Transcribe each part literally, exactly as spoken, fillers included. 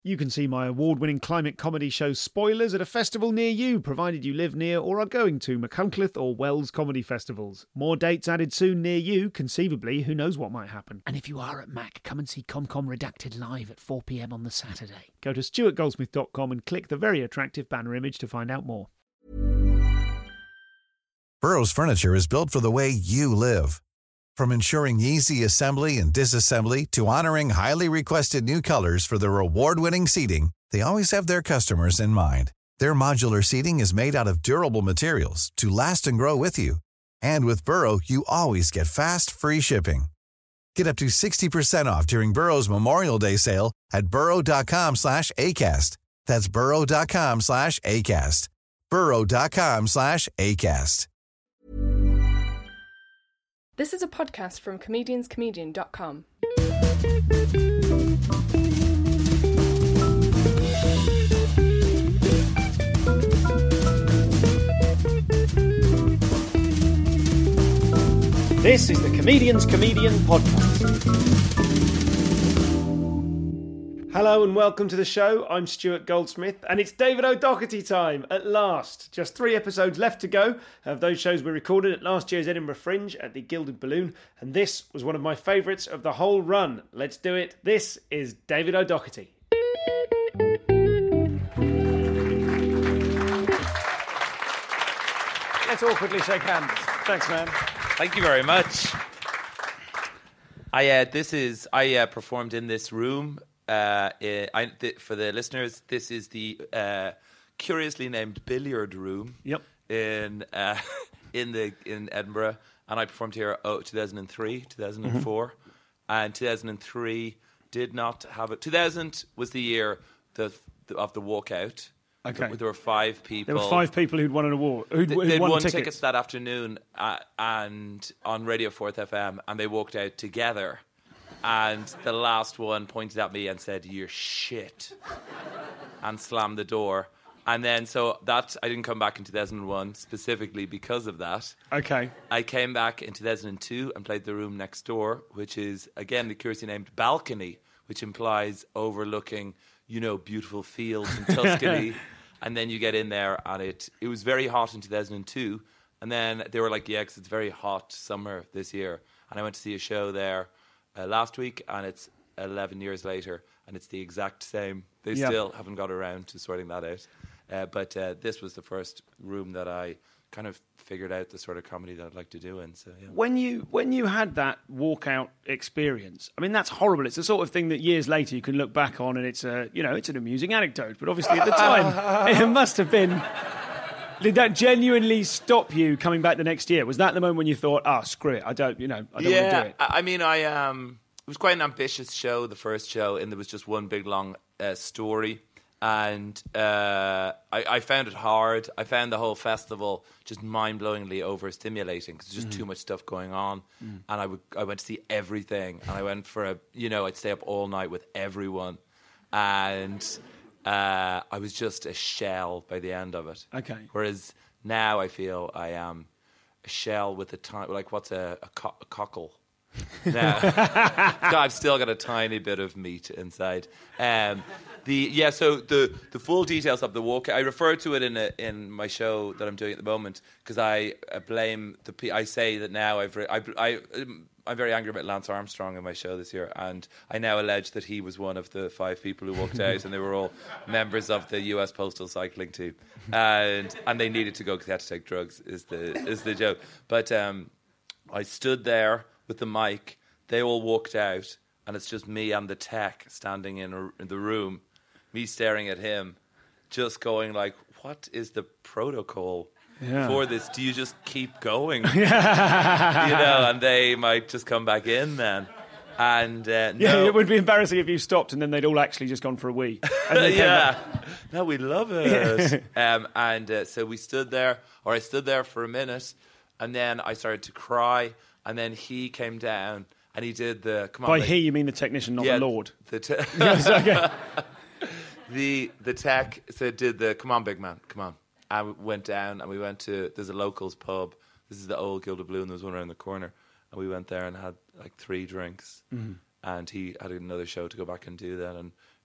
You can see my award-winning climate comedy show Spoilers at a festival near you, provided you live near or are going to Machynlleth or Wells comedy festivals. More dates added soon near you, conceivably, who knows what might happen. And if you are at Mac, come and see ComCom Redacted live at four p.m. on the Saturday. Go to stuart goldsmith dot com and click the very attractive banner image to find out more. Burrow's furniture is built for the way you live. From ensuring easy assembly and disassembly to honoring highly requested new colors for their award-winning seating, they always have their customers in mind. Their modular seating is made out of durable materials to last and grow with you. And with Burrow, you always get fast, free shipping. Get up to sixty percent off during Burrow's Memorial Day sale at burrow.com slash ACAST. That's burrow.com slash ACAST. burrow.com slash ACAST. This is a podcast from comedians comedian dot com. This is the Comedians Comedian Podcast. Hello and welcome to the show. I'm Stuart Goldsmith and it's David O'Doherty time at last. Just three episodes left to go of those shows we recorded at last year's Edinburgh Fringe at the Gilded Balloon, and this was one of my favourites of the whole run. Let's do it. This is David O'Doherty. Let's awkwardly shake hands. Thanks, man. Thank you very much. I uh, this is I uh, performed in this room. Uh, I, th- for the listeners, this is the uh, curiously named billiard room. Yep. In uh, in the in Edinburgh, and I performed here oh, two thousand three, two thousand four, mm-hmm. and two thousand three did not have it. two thousand was the year the, the, of the walkout. Okay. There, there were five people. There were five people who'd won an award. Who'd, who'd They'd won, won tickets. tickets that afternoon, uh, and on Radio fourth F M, and they walked out together. And the last one pointed at me and said, "You're shit," and slammed the door. And then, so that, I didn't come back in two thousand one specifically because of that. Okay. I came back in two thousand two and played the room next door, which is, again, the curiously named balcony, which implies overlooking, you know, beautiful fields in Tuscany. And then you get in there, and it it was very hot in two thousand two. And then they were like, yeah, because it's very hot summer this year. And I went to see a show there Uh, last week, and it's eleven years later, and it's the exact same. They yeah. still haven't got around to sorting that out. Uh, but uh, this was the first room that I kind of figured out the sort of comedy that I'd like to do in. So yeah. When you when you had that walkout experience, I mean, that's horrible. It's the sort of thing that years later you can look back on, and it's a you know it's an amusing anecdote. But obviously at the time, it must have been. Did that genuinely stop you coming back the next year? Was that the moment when you thought, "Ah, oh, screw it, I don't, you know, I don't yeah, want to do it"? I mean, I um, it was quite an ambitious show, the first show, and there was just one big long uh, story, and uh, I, I found it hard. I found the whole festival just mind-blowingly overstimulating because there's just mm. too much stuff going on, mm. and I would I went to see everything, and I went for a, you know, I'd stay up all night with everyone, and. Uh, I was just a shell by the end of it. Okay. Whereas now I feel I am a shell with a tiny, like what's a, a, co- a cockle? Now, I've still got a tiny bit of meat inside. Um, the yeah, so the the full details of the walk, I refer to it in a, in my show that I'm doing at the moment because I uh, blame the. I say that now I've re- I. I um, I'm very angry about Lance Armstrong in my show this year, and I now allege that he was one of the five people who walked out, and they were all members of the U S Postal Cycling Team, and and they needed to go because they had to take drugs. Is the is the joke? But um, I stood there with the mic. They all walked out, and it's just me and the tech standing in, a, in the room, me staring at him, just going like, "What is the protocol?" Yeah. For this, do you just keep going? You know, and they might just come back in then. And uh, yeah, no. It would be embarrassing if you stopped and then they'd all actually just gone for a wee. And yeah, no, we love it. um, and uh, so we stood there, or I stood there for a minute, and then I started to cry, and then he came down and he did the come on. By like, he, you mean the technician, not yeah, the Lord. The te- yes, okay. the the tech said, "Did the come on, big man, come on." And we went down and we went to, there's a locals pub. This is the old Gilded Balloon. There was one around the corner. And we went there and had like three drinks. Mm-hmm. And he had another show to go back and do that. And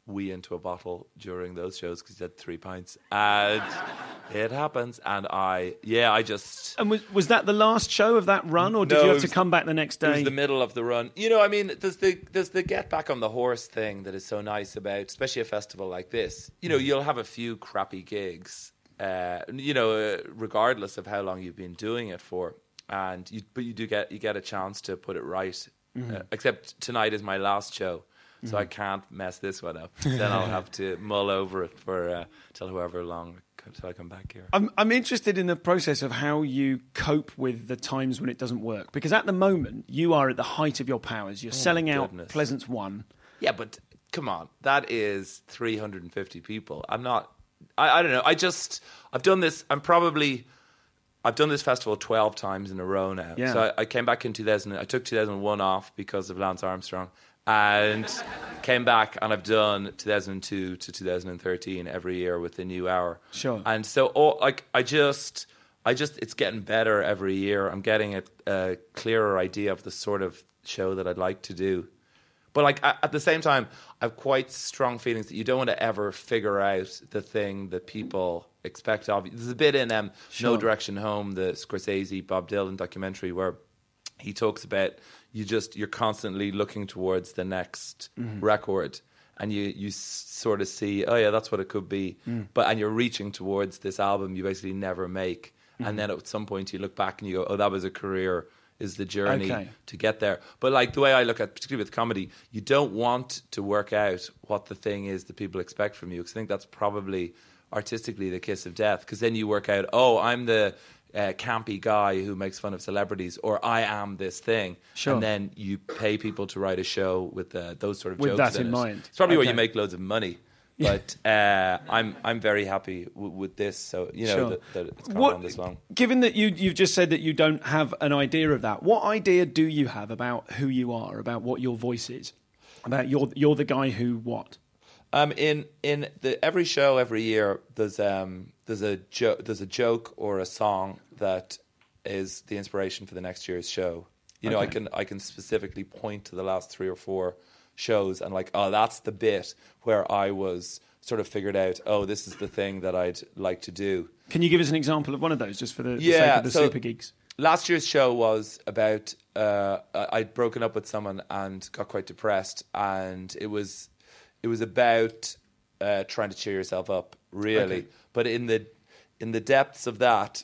wee into a bottle during those shows because he had three pints. And it happens. And I, yeah, I just... And was, was that the last show of that run, or did No, you have it to was- come back the next It was day? the middle of the run. You know, I mean, there's the there's the get back on the horse thing that is so nice about, especially a festival like this. You know, you'll have a few crappy gigs, uh, you know, uh, regardless of how long you've been doing it for, and you but you do get you get a chance to put it right. Uh, except tonight is my last show, so I can't mess this one up. Then I'll have to mull over it for uh, till however long till I come back here. I'm, I'm interested in the process of how you cope with the times when it doesn't work. Because at the moment, you are at the height of your powers. You're selling out goodness. Pleasance One. Yeah, but come on, that is three hundred fifty people. I'm not. I, I don't know. I just I've done this. I'm probably. I've done this festival twelve times in a row now. Yeah. So I, I came back in two thousand. I took two thousand one off because of Lance Armstrong, and came back, and I've done two thousand two to two thousand thirteen every year with the new hour. Sure. And so, all, like, I just, I just, it's getting better every year. I'm getting a, a clearer idea of the sort of show that I'd like to do. But like at, at the same time, I have quite strong feelings that you don't want to ever figure out the thing that people expect of you. There's a bit in um, Sure. No Direction Home, the Scorsese Bob Dylan documentary, where he talks about you just you're constantly looking towards the next record, and you you s- sort of see, oh yeah, that's what it could be, but and you're reaching towards this album you basically never make, and then at some point you look back and you go, oh, that was a career. Is the journey Okay. to get there. But like the way I look at, particularly with comedy, you don't want to work out what the thing is that people expect from you, because I think that's probably artistically the kiss of death, because then you work out, oh, I'm the uh, campy guy who makes fun of celebrities, or I am this thing. Sure. And then you pay people to write a show with uh, those sort of With jokes that in it. mind. It's probably where Okay. you make loads of money. But uh, I'm I'm very happy w- with this, so you know Sure. that, that it's gone What- on this long. Given that you, you've just said that you don't have an idea of that, what idea do you have about who you are, about what your voice is, about you're, you're the guy who what? Um, in in the every show every year, there's um there's a jo- there's a joke or a song that is the inspiration for the next year's show. You know, I Okay. can I can specifically point to the last three or four shows and like, oh, that's the bit where I was sort of figured out, oh, this is the thing that I'd like to do. Can you give us an example of one of those, just for the, the Yeah, sake of the so- super geeks? Last year's show was about uh, I'd broken up with someone and got quite depressed, and it was it was about uh, trying to cheer yourself up, really. Okay. But in the in the depths of that,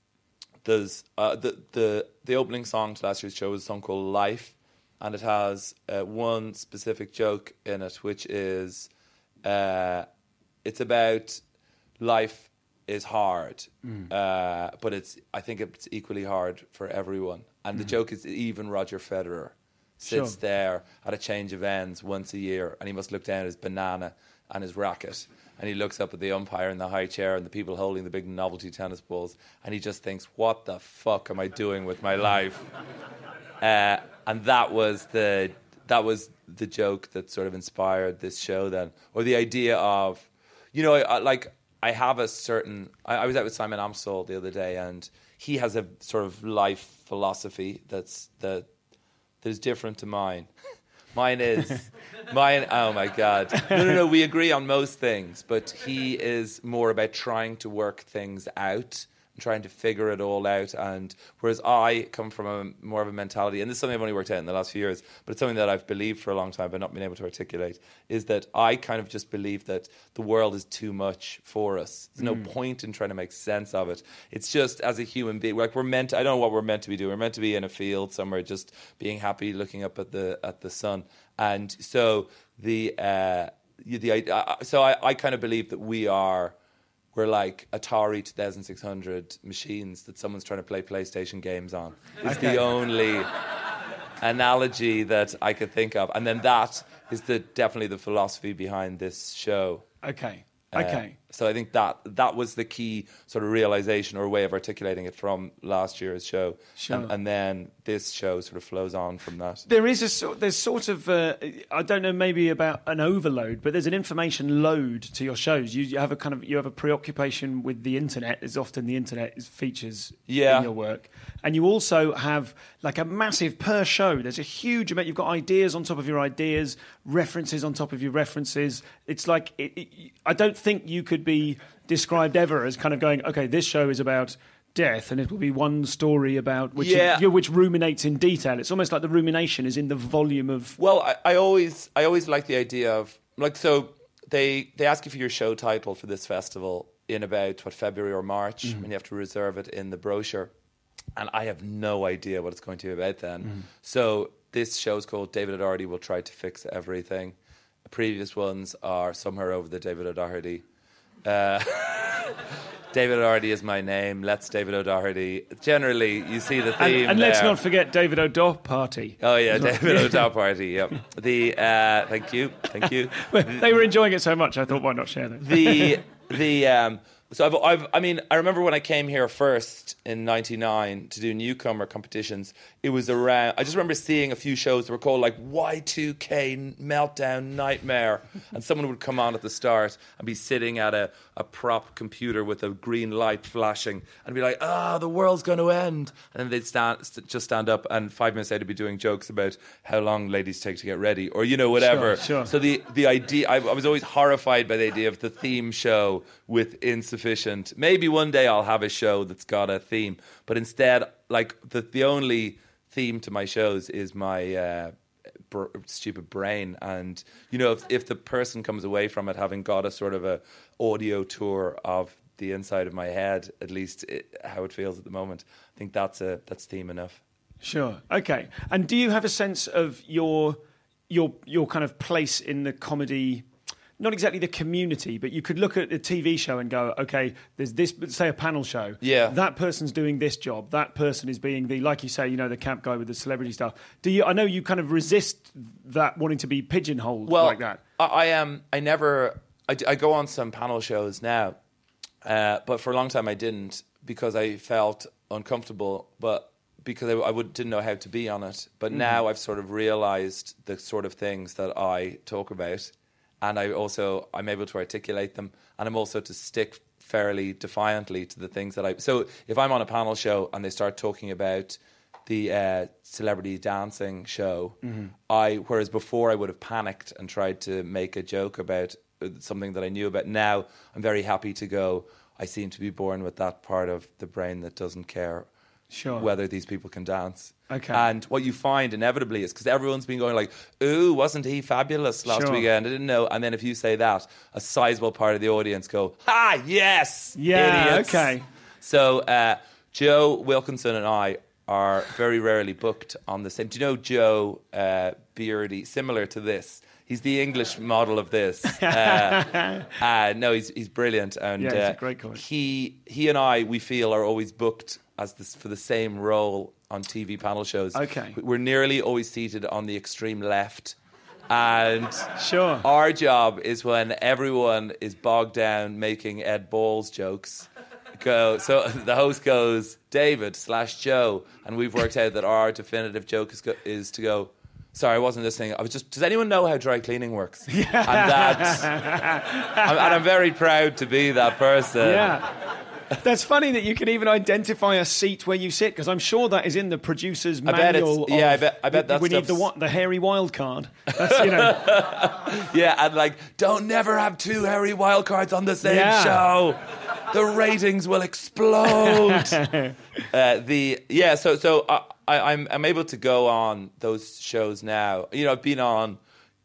there's uh, the the the opening song to last year's show was a song called "Life," and it has uh, one specific joke in it, which is uh, it's about life is hard, uh, but it's I think it's equally hard for everyone. And the joke is even Roger Federer sits Sure. there at a change of ends once a year, and he must look down at his banana and his racket, and he looks up at the umpire in the high chair and the people holding the big novelty tennis balls, and he just thinks, "What the fuck am I doing with my life?" Uh, and that was the that was the joke that sort of inspired this show then, or the idea of, you know, I, I, like I have a certain. I, I was out with Simon Amstell the other day, and he has a sort of life philosophy that's that that is different to mine. Mine is mine. Oh my God! No, no, no. We agree on most things, but he is more about trying to work things out and trying to figure it all out. And whereas I come from a more of a mentality, and this is something I've only worked out in the last few years, but it's something that I've believed for a long time but not been able to articulate, is that I kind of just believe that the world is too much for us. There's no point in trying to make sense of it. It's just as a human being, like we're meant to, I don't know what we're meant to be doing. We're meant to be in a field somewhere just being happy looking up at the at the sun. And so the uh, the uh, so I, I kind of believe that we are we're like Atari twenty-six hundred machines that someone's trying to play PlayStation games on. It's Okay. the only analogy that I could think of. And then that is the definitely the philosophy behind this show. Okay, Uh, okay. So I think that that was the key sort of realization or way of articulating it from last year's show. Sure. And, and then this show sort of flows on from that. There is a sort, there's sort of, uh, I don't know, maybe about an overload, but there's an information load to your shows. You, you have a kind of, you have a preoccupation with the internet, as often the internet is features yeah. in your work. And you also have like a massive per show. There's a huge amount. You've got ideas on top of your ideas, references on top of your references. It's like, it, it, I don't think you could be described ever as kind of going, okay, this show is about death and it will be one story about which yeah. you, which ruminates in detail. It's almost like the rumination is in the volume of... Well, I, I always I always like the idea of, like, so they they ask you for your show title for this festival in about, what, February or March, mm. and you have to reserve it in the brochure. And I have no idea what it's going to be about then. Mm. So this show is called David O'Doherty Will Try to Fix Everything. The previous ones are Somewhere Over the David O'Doherty. Uh, David O'Doherty is my name. Let's David O'Doherty. Generally, you see the theme And, and let's there. not forget David O'Doherty. Oh yeah, David O'Doherty. Yep. The uh, thank you, thank you. They were enjoying it so much, I thought, why not share that? The the um. So I've, I've, I mean, I remember when I came here first in ninety-nine to do newcomer competitions, it was around, I just remember seeing a few shows that were called like Y two K Meltdown Nightmare, and someone would come on at the start and be sitting at a, a prop computer with a green light flashing and be like, ah, oh, the world's going to end. And then they'd stand, just stand up and five minutes later be doing jokes about how long ladies take to get ready or, you know, whatever. Sure, sure. So the, the idea, I, I was always horrified by the idea of the theme show with insufficient. Maybe one day I'll have a show that's got a theme, but instead, like the the only theme to my shows is my uh, br- stupid brain. And you know, if if the person comes away from it having got a sort of a audio tour of the inside of my head, at least it, how it feels at the moment, I think that's a that's theme enough. Sure. Okay. And do you have a sense of your your your kind of place in the comedy? Not exactly the community, but you could look at a T V show and go, okay, there's this, say a panel show. Yeah. That person's doing this job. That person is being the, like you say, you know, the camp guy with the celebrity stuff. Do you, I know you kind of resist that wanting to be pigeonholed well, like that. I, I am, I never, I, I go on some panel shows now, uh, but for a long time I didn't because I felt uncomfortable, but because I, I would, didn't know how to be on it. But mm. now I've sort of realised the sort of things that I talk about. And I also, I'm able to articulate them. And I'm also to stick fairly defiantly to the things that I... So if I'm on a panel show and they start talking about the uh, celebrity dancing show, mm-hmm. I whereas before I would have panicked and tried to make a joke about something that I knew about. Now I'm very happy to go, I seem to be born with that part of the brain that doesn't care sure. whether these people can dance. Okay. And what you find inevitably is because everyone's been going like, ooh, wasn't he fabulous last sure. weekend? I didn't know. And then if you say that, a sizable part of the audience go, ha, yes, yeah, idiots. Okay. So uh, Joe Wilkinson and I are very rarely booked on the same. Do you know Joe uh, Beardy? Similar to this. He's the English model of this. Uh, uh, no, he's he's brilliant. And yeah, he's uh, a great coach. He, he and I, we feel, are always booked as this, for the same role on T V panel shows. Okay. We're nearly always seated on the extreme left. And sure. our job is when everyone is bogged down making Ed Balls jokes. Go. So the host goes, David slash Joe. And we've worked out that our definitive joke is, go, is to go, sorry, I wasn't listening. I was just, does anyone know how dry cleaning works? Yeah. And that's, I'm, and I'm very proud to be that person. Yeah. That's funny that you can even identify a seat where you sit, because I'm sure that is in the producer's I bet manual. it's, yeah, of, I bet, I bet that's we need the what, the hairy wild card. That's, you know. Yeah, and like, don't never have two hairy wild cards on the same yeah. show. The ratings will explode. uh, the yeah, so so I, I, I'm I'm able to go on those shows now. You know, I've been on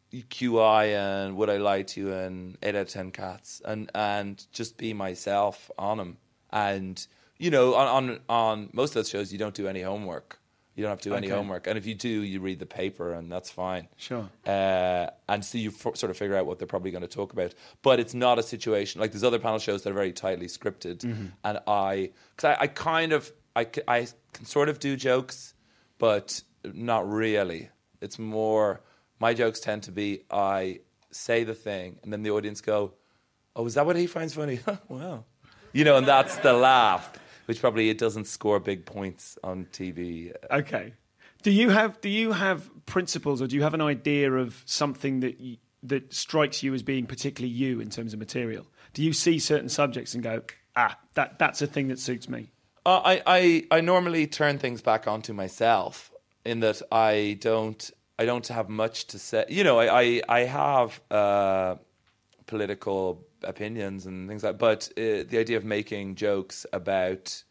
Q I and Would I Lie to You and eight out of ten Cats, and and just be myself on them. And you know, on on, on most of those shows, you don't do any homework. You don't have to do okay. any homework, and if you do, you read the paper, and that's fine. Sure. Uh, and so you f- sort of figure out what they're probably going to talk about. But it's not a situation like there's other panel shows that are very tightly scripted, mm-hmm. and I, because I, I kind of, I, I can sort of do jokes, but not really. It's more my jokes tend to be I say the thing, and then the audience go, oh, is that what he finds funny? Wow. You know, and that's the laugh, which probably it doesn't score big points on T V. Okay. Do you have do you have principles, or do you have an idea of something that you, that strikes you as being particularly you in terms of material? Do you see certain subjects and go, ah, that that's a thing that suits me? Uh, I, I I normally turn things back onto myself in that I don't I don't have much to say. You know, I I, I have uh, political opinions and things like, but uh, the idea of making jokes about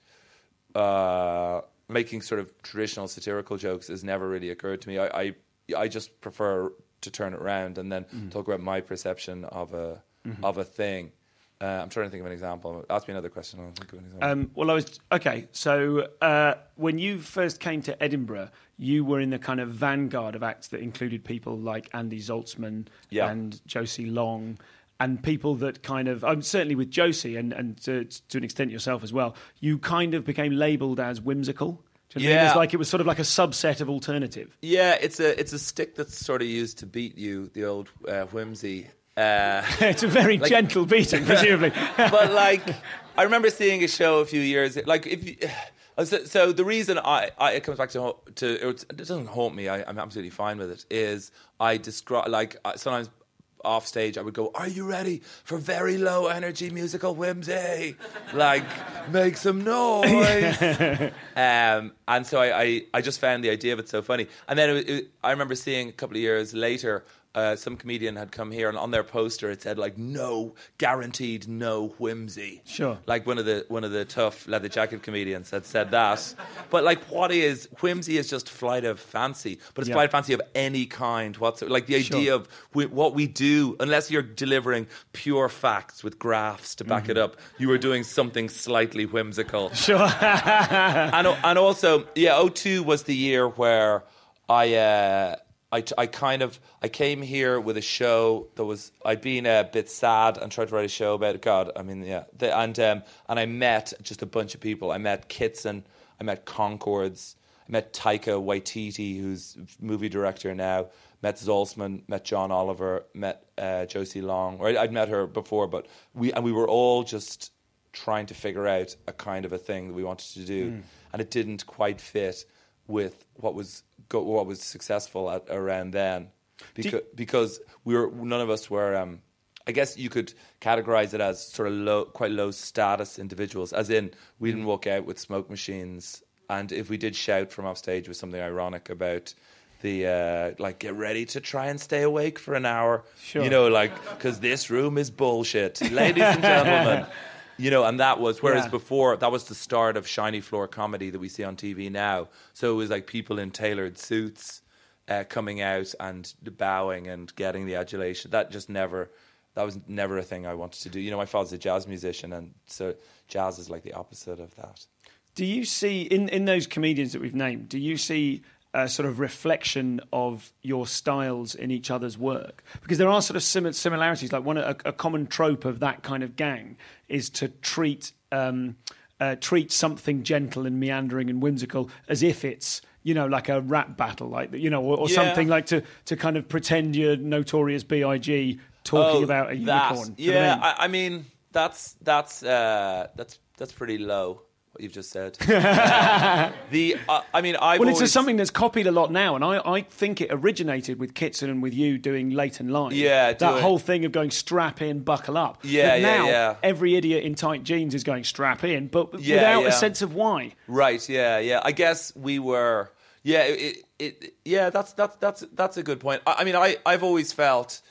uh, making sort of traditional satirical jokes has never really occurred to me. I I, I just prefer to turn it around and then mm. talk about my perception of a mm-hmm. of a thing. Uh, I'm trying to think of an example. Ask me another question. I'll think of an example. Um, well, I was okay. So uh, when you first came to Edinburgh, you were in the kind of vanguard of acts that included people like Andy Zaltzman yeah. and Josie Long. And people that kind of, um, certainly with Josie and, and to, to an extent yourself as well, you kind of became labelled as whimsical. Do you know yeah. It was like it was sort of like a subset of alternative. Yeah, it's a it's a stick that's sort of used to beat you, the old uh, whimsy. Uh, it's a very like, gentle beating, presumably. But like, I remember seeing a show a few years. Like, if you, so, so the reason I, I it comes back to to it doesn't haunt me. I, I'm absolutely fine with it. Is I describe like sometimes. Off stage, I would go, are you ready for very low energy musical whimsy? Like, make some noise. um, and so I, I, I just found the idea of it so funny. And then it, it, I remember seeing a couple of years later, uh, some comedian had come here and on their poster it said like, no, guaranteed no whimsy. Sure. Like one of the one of the tough leather jacket comedians had said that. But like what is, whimsy is just flight of fancy, but it's yeah. flight of fancy of any kind whatsoever. Like the idea sure. of wh- what we do, unless you're delivering pure facts with graphs to back mm-hmm. it up, you are doing something slightly whimsical. Sure. and, and also, yeah, oh two was the year where I... Uh, I, I kind of I came here with a show that was I'd been a bit sad and tried to write a show about it. God, I mean, yeah, the, and um, and I met just a bunch of people. I met Kitson, I met Concords, I met Taika Waititi, who's movie director now. Met Zaltzman, met John Oliver, met uh, Josie Long. Or I'd met her before, but we and we were all just trying to figure out a kind of a thing that we wanted to do, mm. and it didn't quite fit with what was go, what was successful at, around then, because you, because we were none of us were. Um, I guess you could categorize it as sort of low, quite low status individuals. As in, we didn't walk out with smoke machines, and if we did shout from off stage with something ironic about the uh, like, get ready to try and stay awake for an hour, sure. you know, like because this room is bullshit, ladies and gentlemen. You know, and that was, whereas yeah. before, that was the start of shiny floor comedy that we see on T V now. So it was like people in tailored suits uh, coming out and bowing and getting the adulation. That just never, that was never a thing I wanted to do. You know, my father's a jazz musician, and so jazz is like the opposite of that. Do you see, in, in those comedians that we've named, do you see a sort of reflection of your styles in each other's work? Because there are sort of sim- similarities. Like one a, a common trope of that kind of gang is to treat um, uh, treat something gentle and meandering and whimsical as if it's, you know, like a rap battle, like, you know, or, or yeah. something like to to kind of pretend you're Notorious B I G talking oh, about a that. unicorn. Yeah, I, mean? I, I mean that's that's uh, that's that's pretty low. What you've just said. uh, the uh, I mean, I've well, always... it's something that's copied a lot now, and I, I think it originated with Kitson and with you doing Late and Live. Yeah, that it. whole thing of going strap in, buckle up. Yeah, but now, yeah, yeah. every idiot in tight jeans is going strap in, but yeah, without yeah. a sense of why. Right? Yeah, yeah. I guess we were. Yeah, it. it, it yeah, that's that's that's that's a good point. I, I mean, I I've always felt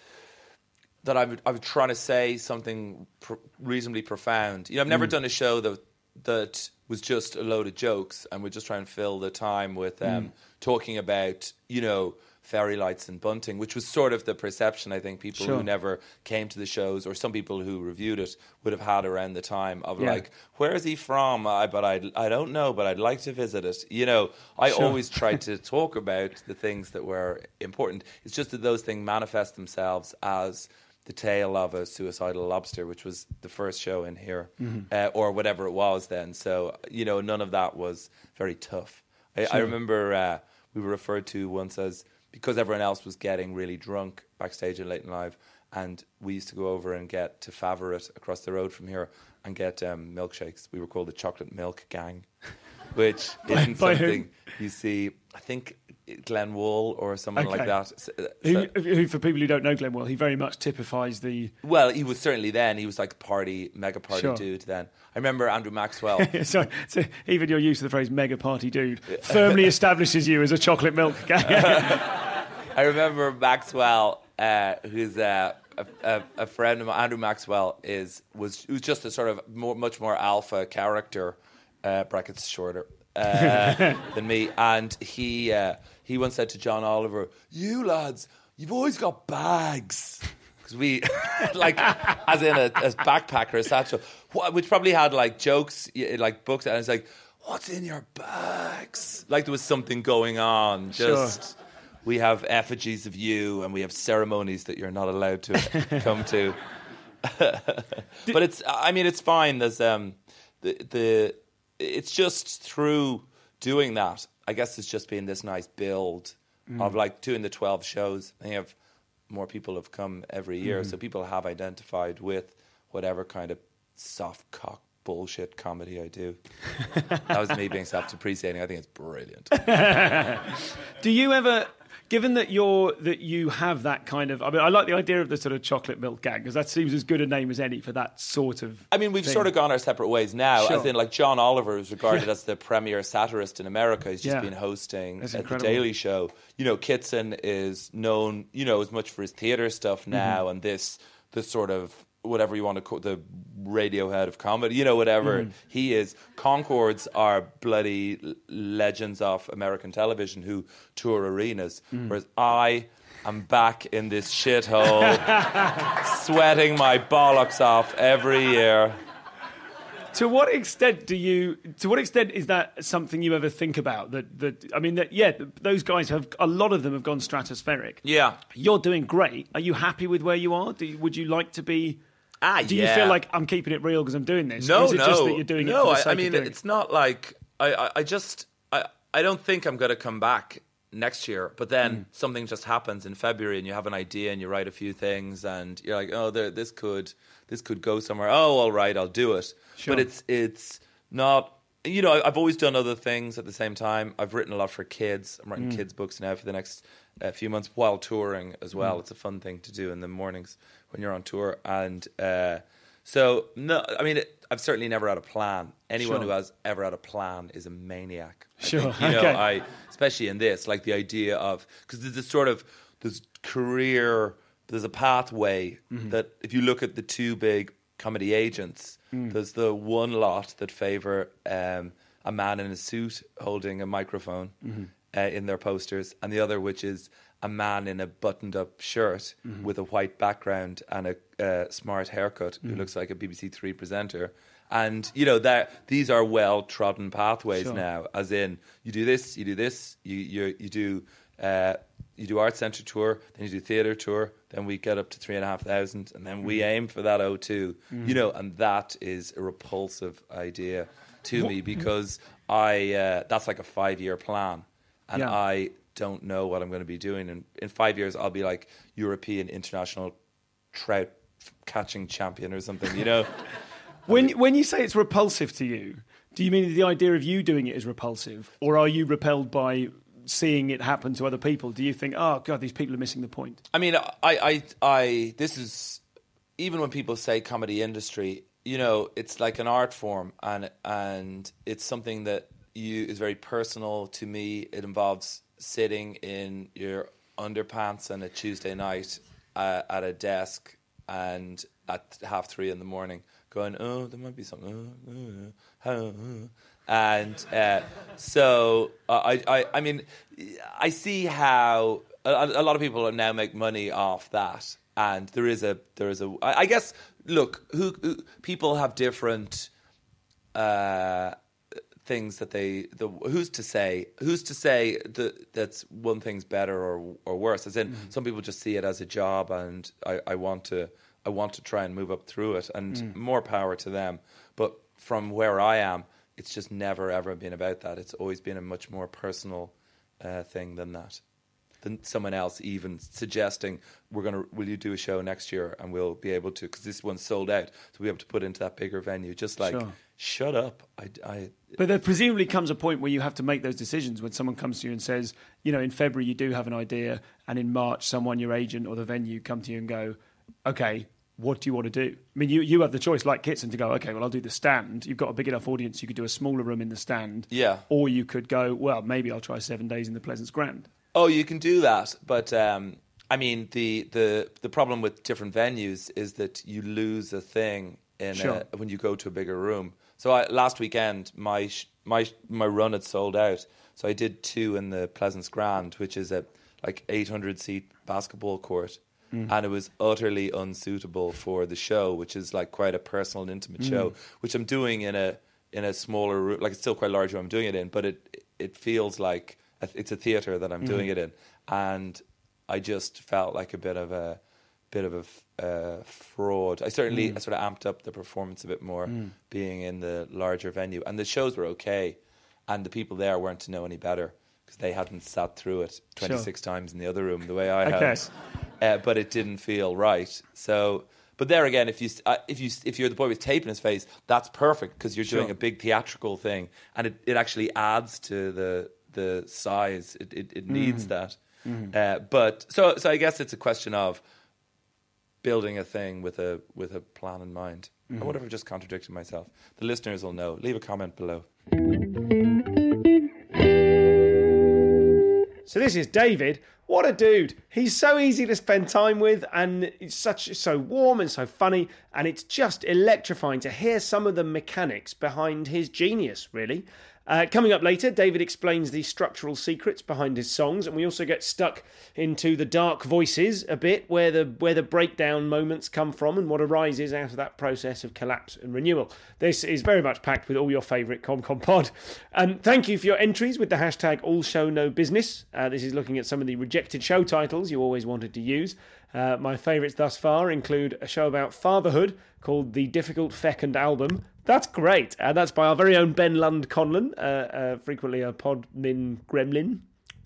that I'm I'm trying to say something pr- reasonably profound. You know, I've never mm. done a show that that. was just a load of jokes, and we're just trying to fill the time with um, mm. talking about, you know, fairy lights and bunting, which was sort of the perception I think people sure. who never came to the shows, or some people who reviewed it, would have had around the time of yeah. like, where is he from? I, but I I don't know, but I'd like to visit it. You know, I sure. always tried to talk about the things that were important. It's just that those things manifest themselves as the tale of a suicidal lobster, which was the first show in here, mm-hmm. uh, or whatever it was then. So, you know, none of that was very tough. I, sure. I remember uh, we were referred to once as, because everyone else was getting really drunk backstage at Late and Live, and we used to go over and get to Favorite across the road from here and get um, milkshakes. We were called the Chocolate Milk Gang, which isn't by something whom? you see, I think, Glenn Wall or someone Okay. like that. So, Who, who, for people who don't know Glenn Well, he very much typifies the... well, he was certainly then. He was like party, mega party Sure. dude then. I remember Andrew Maxwell. Sorry, so even your use of the phrase mega party dude firmly establishes you as a chocolate milk guy. I remember Maxwell, uh, who's uh, a, a, a friend of mine. Andrew Maxwell is was was just a sort of more, much more alpha character, uh, brackets shorter uh, than me, and he uh, he once said to John Oliver, "You lads, you've always got bags." Because we, like, as in a, a backpacker, a satchel, wh- which probably had like jokes, y- like books, and it's like, "What's in your bags?" Like there was something going on. Just. Sure. We have effigies of you, and we have ceremonies that you're not allowed to come to. But it's, I mean, it's fine. There's um, the the, it's just through doing that. I guess it's just been this nice build mm. of like doing the twelve shows. I have more people have come every year, mm. so people have identified with whatever kind of soft cock bullshit comedy I do. That was me being self-depreciating. I think it's brilliant. Do you ever, given that you're that you have that kind of, I mean, I like the idea of the sort of chocolate milk gang because that seems as good a name as any for that sort of. I mean, we've thing. sort of gone our separate ways now. Sure. As in, like John Oliver is regarded yeah. as the premier satirist in America. He's just yeah. been hosting That's at incredible. the Daily Show. You know, Kitson is known, you know, as much for his theatre stuff now, mm-hmm. and this this sort of whatever you want to call the Radiohead of comedy, you know, whatever mm. he is. Concords are bloody l- legends of American television who tour arenas, mm. whereas I am back in this shithole, sweating my bollocks off every year. To what extent do you? To what extent is that something you ever think about? That that I mean, that yeah, those guys have a lot of them have gone stratospheric. Yeah, you're doing great. Are you happy with where you are? Do you, would you like to be? Ah, do yeah. you feel like I'm keeping it real because I'm doing this? No, or is it no, just that you're doing no. it for the sake I, I mean, of doing it's it? not like I, I, I just I, I don't think I'm going to come back next year. But then mm. something just happens in February, and you have an idea, and you write a few things, and you're like, oh, there, this could this could go somewhere. Oh, all right, I'll do it. Sure. But it's it's not. You know, I've always done other things at the same time. I've written a lot for kids. I'm writing mm. kids' books now for the next uh, few months while touring as well. Mm. It's a fun thing to do in the mornings when you're on tour. And uh, so, no, I mean, it, I've certainly never had a plan. Anyone sure. who has ever had a plan is a maniac. I sure. think, you know, okay. I, especially in this, like the idea of, because there's this sort of, there's career, there's a pathway mm-hmm. that if you look at the two big comedy agents, mm. there's the one lot that favour um, a man in a suit holding a microphone mm-hmm. uh, in their posters, and the other which is a man in a buttoned-up shirt mm-hmm. with a white background and a uh, smart haircut mm-hmm. who looks like a B B C Three presenter. And, you know, that these are well-trodden pathways sure. now, as in you do this, you do this, you you, you do... Uh, you do Arts Centre tour, then you do theatre tour, then we get up to three and a half thousand, and then we aim for that O two. Mm. You know, and that is a repulsive idea to what? me because I uh, that's like a five-year plan, and yeah. I don't know what I'm going to be doing. And in five years, I'll be like European international trout catching champion or something. You know, when when you say it's repulsive to you, do you mean the idea of you doing it is repulsive, or are you repelled by seeing it happen to other people? Do you think, oh God, these people are missing the point? I mean, I, I, I, this is, even when people say comedy industry, you know, it's like an art form, and and it's something that you is very personal to me. It involves sitting in your underpants on a Tuesday night uh, at a desk and at half three in the morning going, oh, there might be something. Oh, oh, oh. And uh, so uh, I, I, I mean, I see how a, a lot of people now make money off that, and there is a, there is a. I guess, look, who, who people have different uh, things that they. The, who's to say? Who's to say that that's one thing's better or or worse? As in, mm. some people just see it as a job, and I, I want to, I want to try and move up through it, and mm. more power to them. But from where I am, it's just never, ever been about that. It's always been a much more personal uh, thing than that. than someone else even suggesting we're gonna will you do a show next year and we'll be able to, because this one's sold out, so we'll be able to put into that bigger venue. Just like Sure. shut up. I, I But there presumably comes a point where you have to make those decisions when someone comes to you and says, you know, in February you do have an idea, and in March someone, your agent or the venue, come to you and go, okay, what do you want to do? I mean, you, you have the choice, like Kitson, to go, okay, well, I'll do the stand. You've got a big enough audience, you could do a smaller room in the stand. Yeah. Or you could go, well, maybe I'll try seven days in the Pleasance Grand. Oh, you can do that, but um, I mean, the, the the problem with different venues is that you lose a thing in Sure. a, when you go to a bigger room. So I, last weekend, my sh- my my run had sold out. So I did two in the Pleasance Grand, which is a like eight hundred seat basketball court, mm. and it was utterly unsuitable for the show, which is like quite a personal and intimate mm. show, which I'm doing in a in a smaller room. Like, it's still quite a large room I'm doing it in, but it it feels like a, it's a theatre that I'm mm. doing it in, and I just felt like a bit of a bit of a uh, fraud. I certainly mm. I sort of amped up the performance a bit more mm. being in the larger venue, and the shows were okay, and the people there weren't to know any better because they hadn't sat through it twenty-six sure. times in the other room the way I okay. had. Uh, but it didn't feel right. So, but there again, if you uh, if you if you're the boy with tape in his face, that's perfect because you're sure. doing a big theatrical thing, and it, it actually adds to the the size. It it, it needs mm. that. Mm. Uh, but so so I guess it's a question of building a thing with a with a plan in mind. Mm. I wonder if I've just contradicted myself. The listeners will know. Leave a comment below. So this is David. What a dude. He's so easy to spend time with, and it's such so warm and so funny, and it's just electrifying to hear some of the mechanics behind his genius, really. Uh, coming up later, David explains the structural secrets behind his songs, and we also get stuck into the dark voices a bit, where the where the breakdown moments come from and what arises out of that process of collapse and renewal. This is very much packed with all your favourite ComCom pod. Um, thank you for your entries with the hashtag AllShowNoBusiness. Uh, this is looking at some of the rejected show titles you always wanted to use. Uh, my favourites thus far include a show about fatherhood called The Difficult Fecund Album. That's great. And that's by our very own Ben Lund Conlon, uh, uh, frequently a podmin gremlin.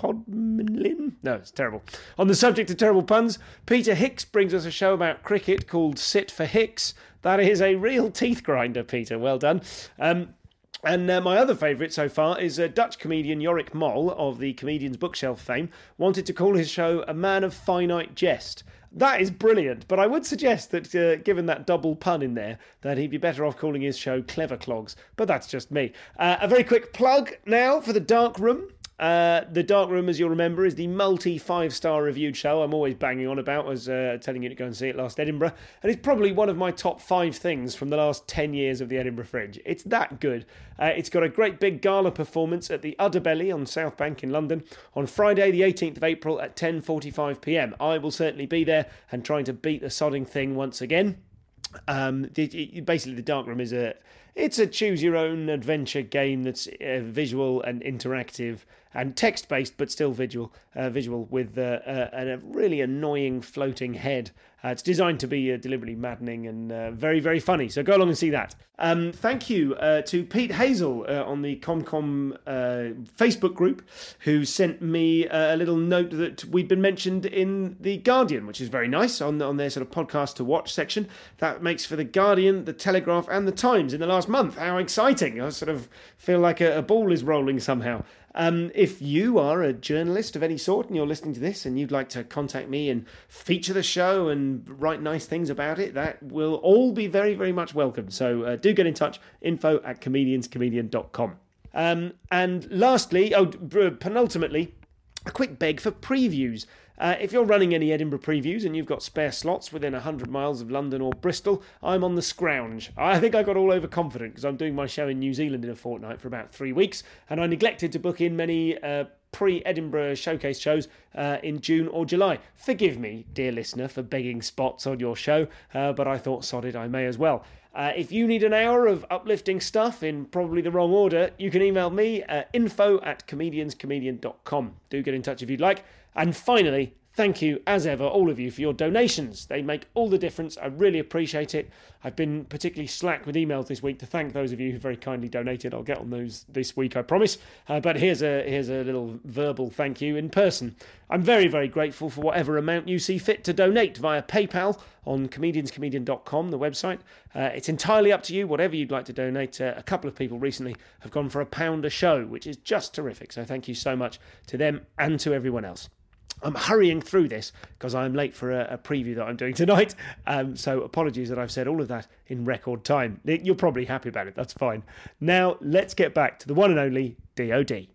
Podminlin? No, it's terrible. On the subject of terrible puns, Peter Hicks brings us a show about cricket called Sit for Hicks. That is a real teeth grinder, Peter. Well done. Um, And uh, my other favourite so far is uh, Dutch comedian Jorik Mol of the Comedian's Bookshelf fame wanted to call his show A Man of Finite Jest. That is brilliant, but I would suggest that, uh, given that double pun in there, that he'd be better off calling his show Clever Clogs, but that's just me. Uh, a very quick plug now for The Dark Room. Uh, the Dark Room, as you'll remember, is the multi-five-star reviewed show I'm always banging on about, as uh, telling you to go and see it last Edinburgh. And it's probably one of my top five things from the last ten years of the Edinburgh Fringe. It's that good. Uh, it's got a great big gala performance at the Udderbelly on South Bank in London on Friday the eighteenth of April at ten forty-five p m. I will certainly be there and trying to beat the sodding thing once again. Um, it, it, basically, the Dark Room is a it's a choose-your-own adventure game that's uh, visual and interactive and text-based, but still visual, uh, visual with uh, uh, a really annoying floating head. Uh, it's designed to be uh, deliberately maddening and uh, very, very funny. So go along and see that. Um, thank you uh, to Pete Hazel uh, on the ComCom uh, Facebook group, who sent me uh, a little note that we'd been mentioned in The Guardian, which is very nice, on, on their sort of podcast to watch section. That makes for The Guardian, The Telegraph and The Times in the last month. How exciting. I sort of feel like a, a ball is rolling somehow. Um, if you are a journalist of any sort and you're listening to this and you'd like to contact me and feature the show and write nice things about it, that will all be very, very much welcome. So uh, do get in touch, info at comedians comedian dot com. Um, and lastly, oh, penultimately, a quick beg for previews. Uh, if you're running any Edinburgh previews and you've got spare slots within one hundred miles of London or Bristol, I'm on the scrounge. I think I got all overconfident because I'm doing my show in New Zealand in a fortnight for about three weeks, and I neglected to book in many uh, pre-Edinburgh showcase shows uh, in June or July. Forgive me, dear listener, for begging spots on your show, uh, but I thought, sod it, I may as well. Uh, if you need an hour of uplifting stuff in probably the wrong order, you can email me at info at comedians comedian dot com. Do get in touch if you'd like. And finally, Thank you, as ever, all of you, for your donations. They make all the difference. I really appreciate it. I've been particularly slack with emails this week to thank those of you who very kindly donated. I'll get on those this week, I promise. Uh, but here's a here's a little verbal thank you in person. I'm very, very grateful for whatever amount you see fit to donate via PayPal on comedians comedian dot com, the website. Uh, it's entirely up to you, whatever you'd like to donate. Uh, a couple of people recently have gone for a pound a show, which is just terrific. So thank you so much to them and to everyone else. I'm hurrying through this because I'm late for a, a preview that I'm doing tonight. Um, so apologies that I've said all of that in record time. You're probably happy about it. That's fine. Now let's get back to the one and only D O D.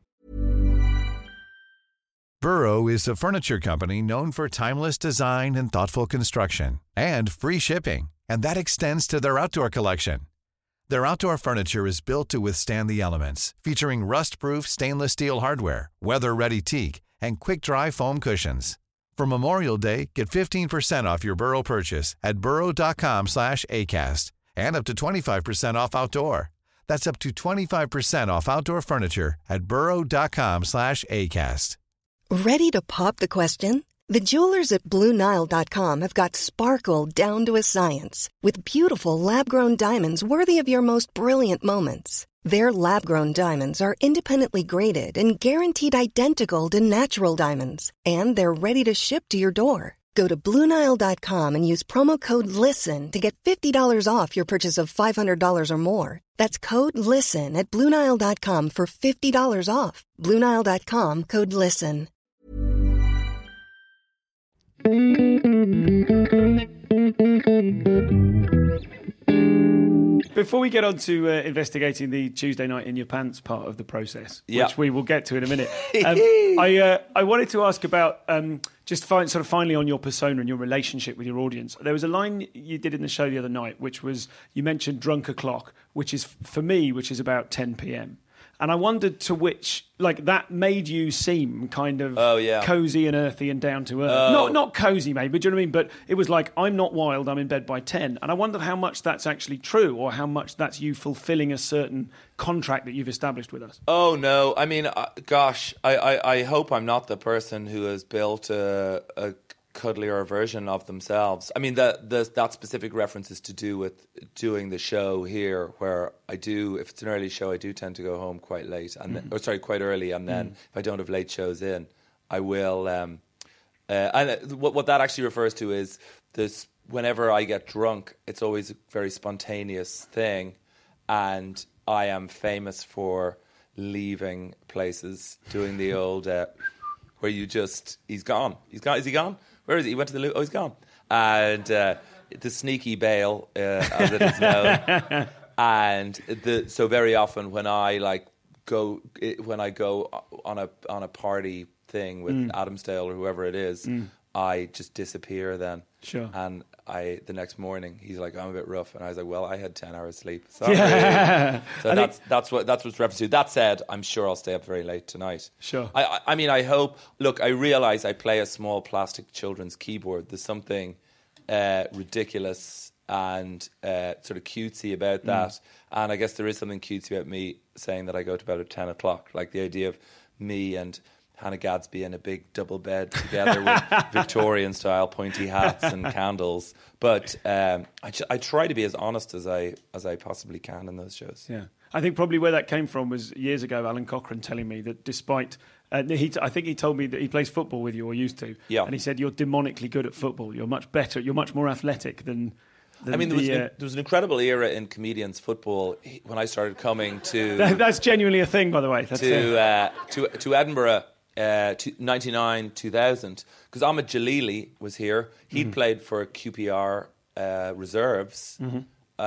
Burrow is a furniture company known for timeless design and thoughtful construction and free shipping. And that extends to their outdoor collection. Their outdoor furniture is built to withstand the elements, featuring rust-proof stainless steel hardware, weather-ready teak, and quick-dry foam cushions. For Memorial Day, get fifteen percent off your Burrow purchase at burrow.com slash ACAST and up to twenty-five percent off outdoor. That's up to twenty-five percent off outdoor furniture at burrow.com slash ACAST. Ready to pop the question? The jewelers at Blue Nile dot com have got sparkle down to a science with beautiful lab-grown diamonds worthy of your most brilliant moments. Their lab-grown diamonds are independently graded and guaranteed identical to natural diamonds, and they're ready to ship to your door. Go to Blue Nile dot com and use promo code LISTEN to get fifty dollars off your purchase of five hundred dollars or more. That's code LISTEN at Blue Nile dot com for fifty dollars off. Blue Nile dot com, code LISTEN. Before we get on to uh, investigating the Tuesday night in your pants part of the process, yeah. which we will get to in a minute, um, I uh, I wanted to ask about um, just find, sort of finally on your persona and your relationship with your audience. There was a line you did in the show the other night, which was you mentioned drunk o'clock, which is for me, which is about ten p.m. And I wondered to which, like, that made you seem kind of oh, yeah. cozy and earthy and down to earth. Oh. Not not cozy, maybe, do you know what I mean? But it was like, I'm not wild, I'm in bed by ten. And I wondered how much that's actually true or how much that's you fulfilling a certain contract that you've established with us. Oh, no. I mean, uh, gosh, I, I, I hope I'm not the person who has built a... a cuddlier version of themselves. I mean, the, the, that specific reference is to do with doing the show here, where I do, if it's an early show, I do tend to go home quite late, and mm. then, or sorry, quite early, and then mm. if I don't have late shows in, I will. Um, uh, and what, what that actually refers to is this: whenever I get drunk, it's always a very spontaneous thing, and I am famous for leaving places, doing the old uh, where you just he's gone, he's gone, is he gone? Where is he? He went to the loo. Oh, he's gone. And uh, the sneaky bail, uh, as it is known. And the, so very often when I like go when I go on a on a party thing with mm. Adamsdale or whoever it is, mm. I just disappear then. Sure. And I the next morning he's like, I'm a bit rough, and I was like, well, I had ten hours sleep. Sorry. Yeah. So I that's think, that's what that's what's referenced to. That said, I'm sure I'll stay up very late tonight. Sure. I I, I mean I hope. Look, I realise I play a small plastic children's keyboard. There's something uh, ridiculous and uh, sort of cutesy about that, mm. and I guess there is something cutesy about me saying that I go to bed at ten o'clock. Like the idea of me and Hannah Gadsby in a big double bed together with Victorian-style pointy hats and candles. But um, I, I try to be as honest as I as I possibly can in those shows. Yeah, I think probably where that came from was years ago, Alan Cochrane telling me that despite... Uh, he, I think he told me that he plays football with you, or used to. Yeah. And he said, you're demonically good at football. You're much better. You're much more athletic than... than I mean, there was, the, an, uh, there was an incredible era in comedians football when I started coming to... That, that's genuinely a thing, by the way. That's to, uh, to, to Edinburgh... Uh, ninety-nine, two thousand, because Ahmed Jalili was here. He'd mm-hmm. played for Q P R uh, reserves. Mm-hmm.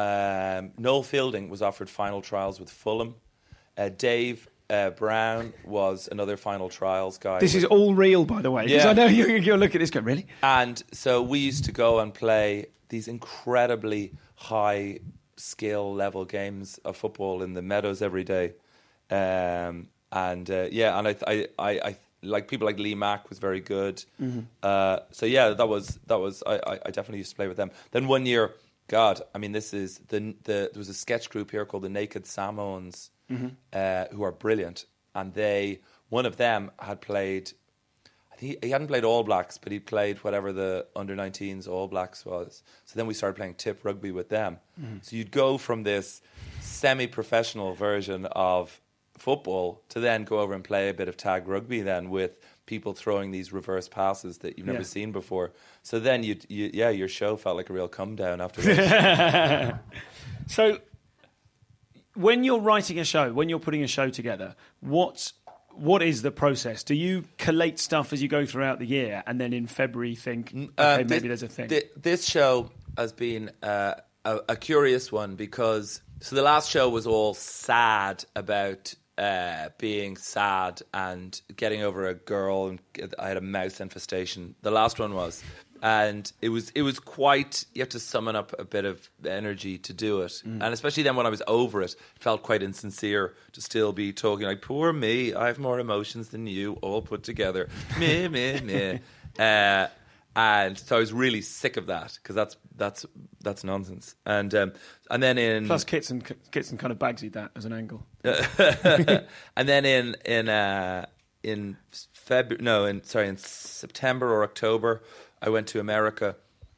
Um, Noel Fielding was offered final trials with Fulham. Uh, Dave uh, Brown was another final trials guy. This is all real, by the way, because yeah. I know you're, you're looking at this going, really? And so we used to go and play these incredibly high skill level games of football in the meadows every day. Um, And uh, yeah, and I, I, I, I, like people like Lee Mack was very good. Mm-hmm. Uh, so yeah, that was that was. I, I definitely used to play with them. Then one year, God, I mean, this is the the there was a sketch group here called the Naked Samoans, mm-hmm. uh, who are brilliant, and they one of them had played. I think he, he hadn't played All Blacks, but he played whatever the under nineteens All Blacks was. So then we started playing tip rugby with them. Mm. So you'd go from this semi-professional version of football to then go over and play a bit of tag rugby then with people throwing these reverse passes that you've never yeah. seen before. So then, you, you, yeah, your show felt like a real come down after that. So when you're writing a show, when you're putting a show together, what what is the process? Do you collate stuff as you go throughout the year and then in February think, okay, um, maybe this, there's a thing? Th- this show has been uh, a, a curious one because, so the last show was all sad about Uh, being sad and getting over a girl, and I had a mouse infestation. The last one was, and it was it was quite. You have to summon up a bit of energy to do it, mm. and especially then when I was over it, it felt quite insincere to still be talking like, "Poor me, I have more emotions than you all put together." me, me, me. Uh, And so I was really sick of that because that's that's that's nonsense. And um, and then in plus Kitson Kitson kind of bagsied that as an angle. And then in in uh, in February, no, in sorry, in September or October, I went to America.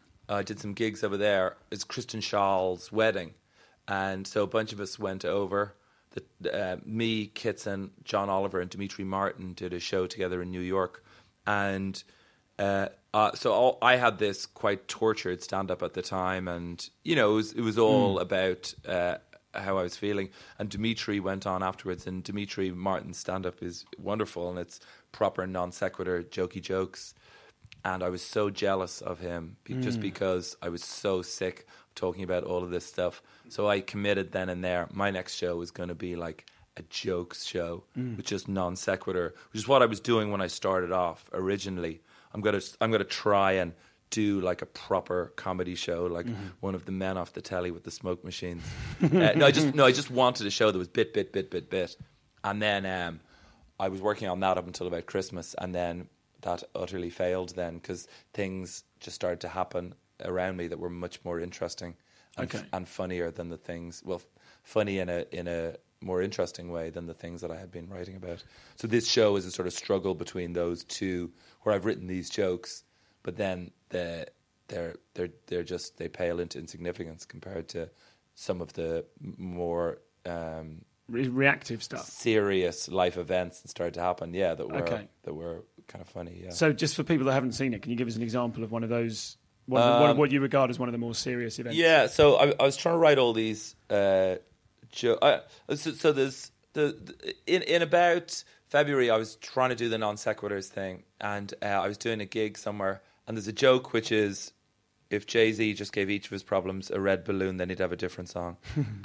I did some gigs over there. It's Kristen Schall's wedding, and so a bunch of us went over. The, uh, me, Kitson, John Oliver, and Dimitri Martin did a show together in New York, and. Uh, uh, so all, I had this quite tortured stand-up at the time, and you know it was it was all mm. about uh, how I was feeling. And Dimitri went on afterwards, and Dimitri Martin's stand-up is wonderful, and it's proper non sequitur, jokey jokes. And I was so jealous of him be- mm. just because I was so sick of talking about all of this stuff. So I committed then and there. My next show was going to be like a jokes show mm. with just non sequitur, which is what I was doing when I started off originally. I'm gonna I'm gonna try and do like a proper comedy show, like mm-hmm. one of the men off the telly with the smoke machines. uh, no, I just no, I just wanted a show that was bit, bit, bit, bit, bit, and then um, I was working on that up until about Christmas, and then that utterly failed. Then because things just started to happen around me that were much more interesting and, okay. f- and funnier than the things. Well, funny in a in a more interesting way than the things that I had been writing about. So this show is a sort of struggle between those two, where I've written these jokes, but then the, they're they're they're just they pale into insignificance compared to some of the more um, Re- reactive stuff, serious life events that started to happen. Yeah, that were okay. that were kind of funny. Yeah. So, just for people that haven't seen it, can you give us an example of one of those? One, um, one of what you regard as one of the more serious events? Yeah. So I, I was trying to write all these. Uh, jo- I, so, so there's the, the in in about. February, I was trying to do the non sequiturs thing, and uh, I was doing a gig somewhere, and there's a joke which is, if Jay-Z just gave each of his problems a red balloon, then he'd have a different song.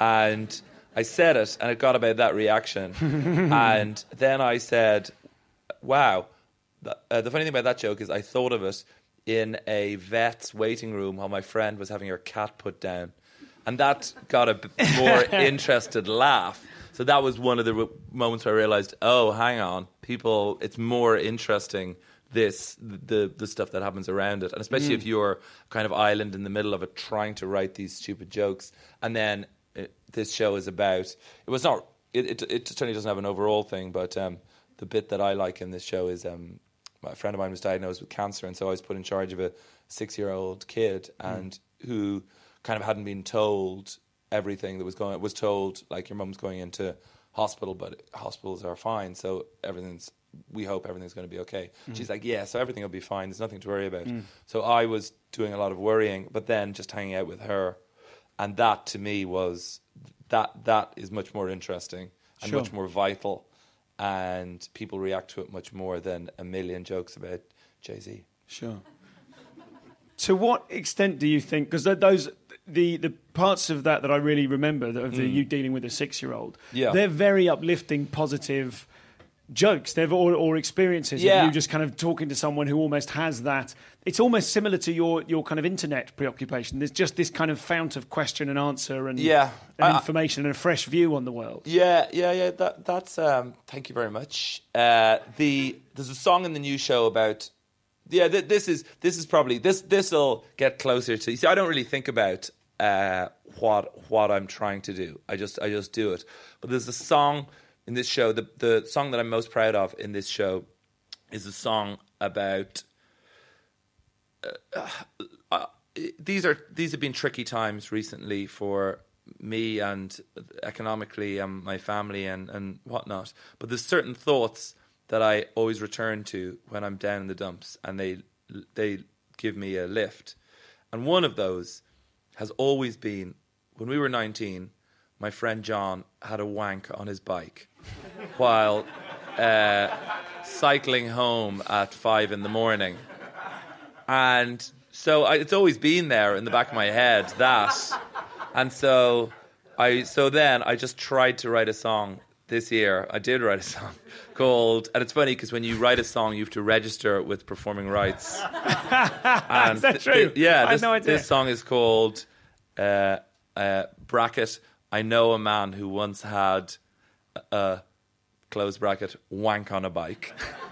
And I said it, and it got about that reaction. And then I said, wow. Uh, the funny thing about that joke is I thought of it in a vet's waiting room while my friend was having her cat put down. And that got a b- more interested laugh. So that was one of the re- moments where I realized, oh, hang on, people, it's more interesting, this, the the stuff that happens around it. And especially mm. if you're kind of island in the middle of it, trying to write these stupid jokes. And then it, this show is about, it was not, it, it, it certainly doesn't have an overall thing, but um, the bit that I like in this show is um, a friend of mine was diagnosed with cancer, and so I was put in charge of a six-year-old kid and mm. who kind of hadn't been told everything that was going, was told, like, your mum's going into hospital, but hospitals are fine, so everything's, we hope everything's going to be okay. Mm. She's like, yeah, so everything will be fine, there's nothing to worry about. Mm. So I was doing a lot of worrying, but then just hanging out with her, and that to me was, that that is much more interesting and sure. much more vital, and people react to it much more than a million jokes about Jay-Z. Sure. To what extent do you think, because those... The the parts of that that I really remember, of the, mm. you dealing with a six-year-old, yeah. they're very uplifting, positive jokes. They're or, or experiences yeah. of you just kind of talking to someone who almost has that. It's almost similar to your, your kind of internet preoccupation. There's just this kind of fount of question and answer and, yeah. and I, information and a fresh view on the world. Yeah, yeah, yeah. That that's. Um, thank you very much. Uh, the there's a song in the new show about. Yeah, th- this is this is probably this this will get closer to. You see, I don't really think about uh, what what I'm trying to do. I just I just do it. But there's a song in this show. The the song that I'm most proud of in this show is a song about uh, uh, these are these have been tricky times recently for me and economically and my family and, and whatnot. But there's certain thoughts that I always return to when I'm down in the dumps, and they they give me a lift. And one of those has always been when we were nineteen. My friend John had a wank on his bike while uh, cycling home at five in the morning. And so I, it's always been there in the back of my head, that. And so I, so then I just tried to write a song this year. I did write a song called, and it's funny because when you write a song, you have to register it with performing rights. And is that true? Th- th- yeah, I this, had no idea. This song is called uh, uh, Bracket, I Know a Man Who Once Had a, close bracket, wank on a bike.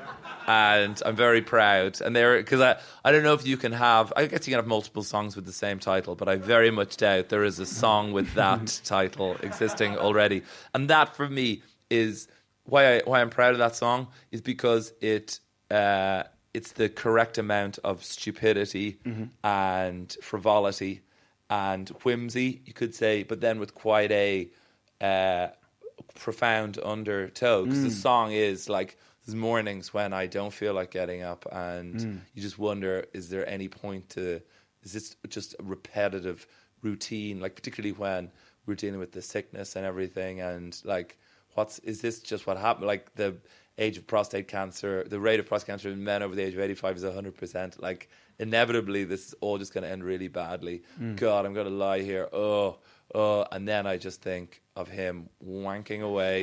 And I'm very proud. And there, because I, I don't know if you can have, I guess you can have multiple songs with the same title, but I very much doubt there is a song with that title existing already. And that for me is why I, why I'm proud of that song, is because it uh, it's the correct amount of stupidity mm-hmm. and frivolity and whimsy, you could say, but then with quite a uh, profound undertow. Because mm. the song is like, there's mornings when I don't feel like getting up, and mm. you just wonder, is there any point to, is this just a repetitive routine, like particularly when we're dealing with the sickness and everything, and like, what's, is this just what happened? Like the age of prostate cancer, the rate of prostate cancer in men over the age of eighty-five is one hundred percent. Like, inevitably, this is all just going to end really badly. Mm. God, I'm going to lie here. Oh, oh. And then I just think of him wanking away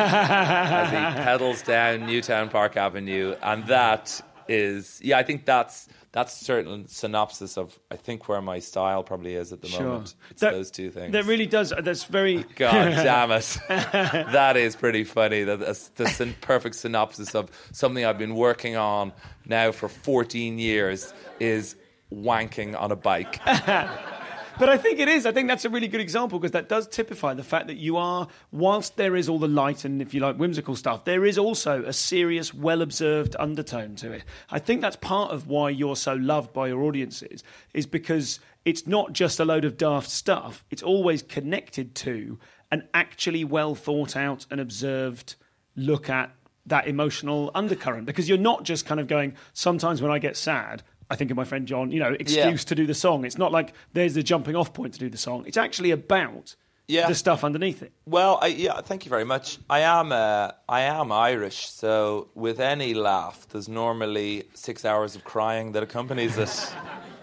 as he pedals down Newtown Park Avenue. And that is, yeah, I think that's that's certain synopsis of, I think, where my style probably is at the sure. moment. It's that, those two things. That really does. That's very... God damn it. That is pretty funny. That That's the syn- perfect synopsis of something I've been working on now for fourteen years is wanking on a bike. But I think it is. I think that's a really good example, because that does typify the fact that you are, whilst there is all the light and, if you like, whimsical stuff, there is also a serious, well-observed undertone to it. I think that's part of why you're so loved by your audiences, is because it's not just a load of daft stuff. It's always connected to an actually well-thought-out and observed look at that emotional undercurrent. Because you're not just kind of going, sometimes when I get sad, I think of my friend John, you know, excuse yeah. to do the song. It's not like there's the jumping off point to do the song. It's actually about yeah. the stuff underneath it. Well, I, yeah, thank you very much. I am uh, I am Irish, so with any laugh, there's normally six hours of crying that accompanies it.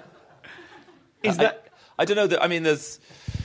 Is that? I, I don't know. The, I mean, there's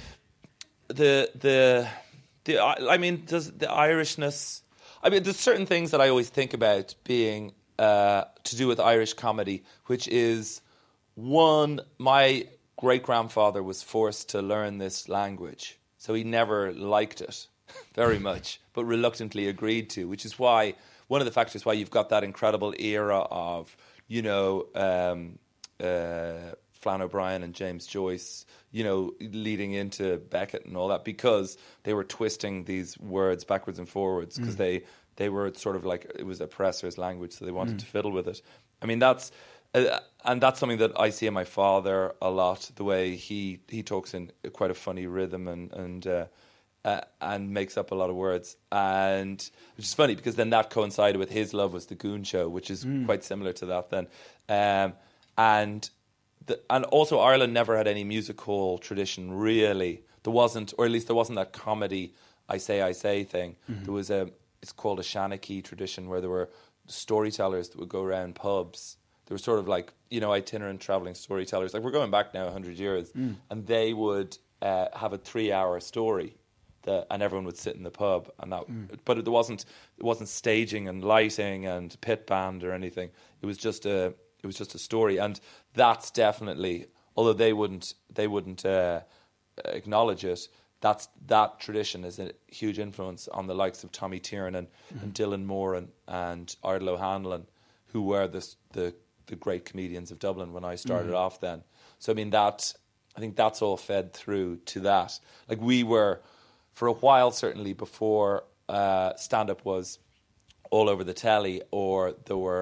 the the the. I mean, does the Irishness? I mean, there's certain things that I always think about being. Uh, to do with Irish comedy, which is, one, my great-grandfather was forced to learn this language, so he never liked it very much, but reluctantly agreed to, which is why, one of the factors why you've got that incredible era of, you know, um, uh, Flann O'Brien and James Joyce, you know, leading into Beckett and all that, because they were twisting these words backwards and forwards, because mm. they... They were sort of like, it was oppressor's language, so they wanted mm. to fiddle with it. I mean, that's, uh, and that's something that I see in my father a lot, the way he, he talks in quite a funny rhythm and and uh, uh, and makes up a lot of words. And which is funny, because then that coincided with his love was the Goon Show, which is mm. quite similar to that then. Um, and the, and also Ireland never had any music hall tradition, really. There wasn't, or at least there wasn't that comedy, I say, I say thing. Mm-hmm. There was a, it's called a Shanachie tradition, where there were storytellers that would go around pubs. They were sort of like, you know, itinerant travelling storytellers. Like, we're going back now one hundred years. Mm. And they would uh, have a three-hour story, that, and everyone would sit in the pub. And that, mm. But it wasn't it wasn't staging and lighting and pit band or anything. It was just a it was just a story. And that's definitely, although they wouldn't they wouldn't uh, acknowledge it, That's that tradition is a huge influence on the likes of Tommy Tiernan mm-hmm. and Dylan Moran and Ardal O'Hanlon, who were the, the the great comedians of Dublin when I started mm-hmm. off then. So I mean, that I think that's all fed through to that. Like, we were, for a while certainly, before uh, stand-up was all over the telly, or there were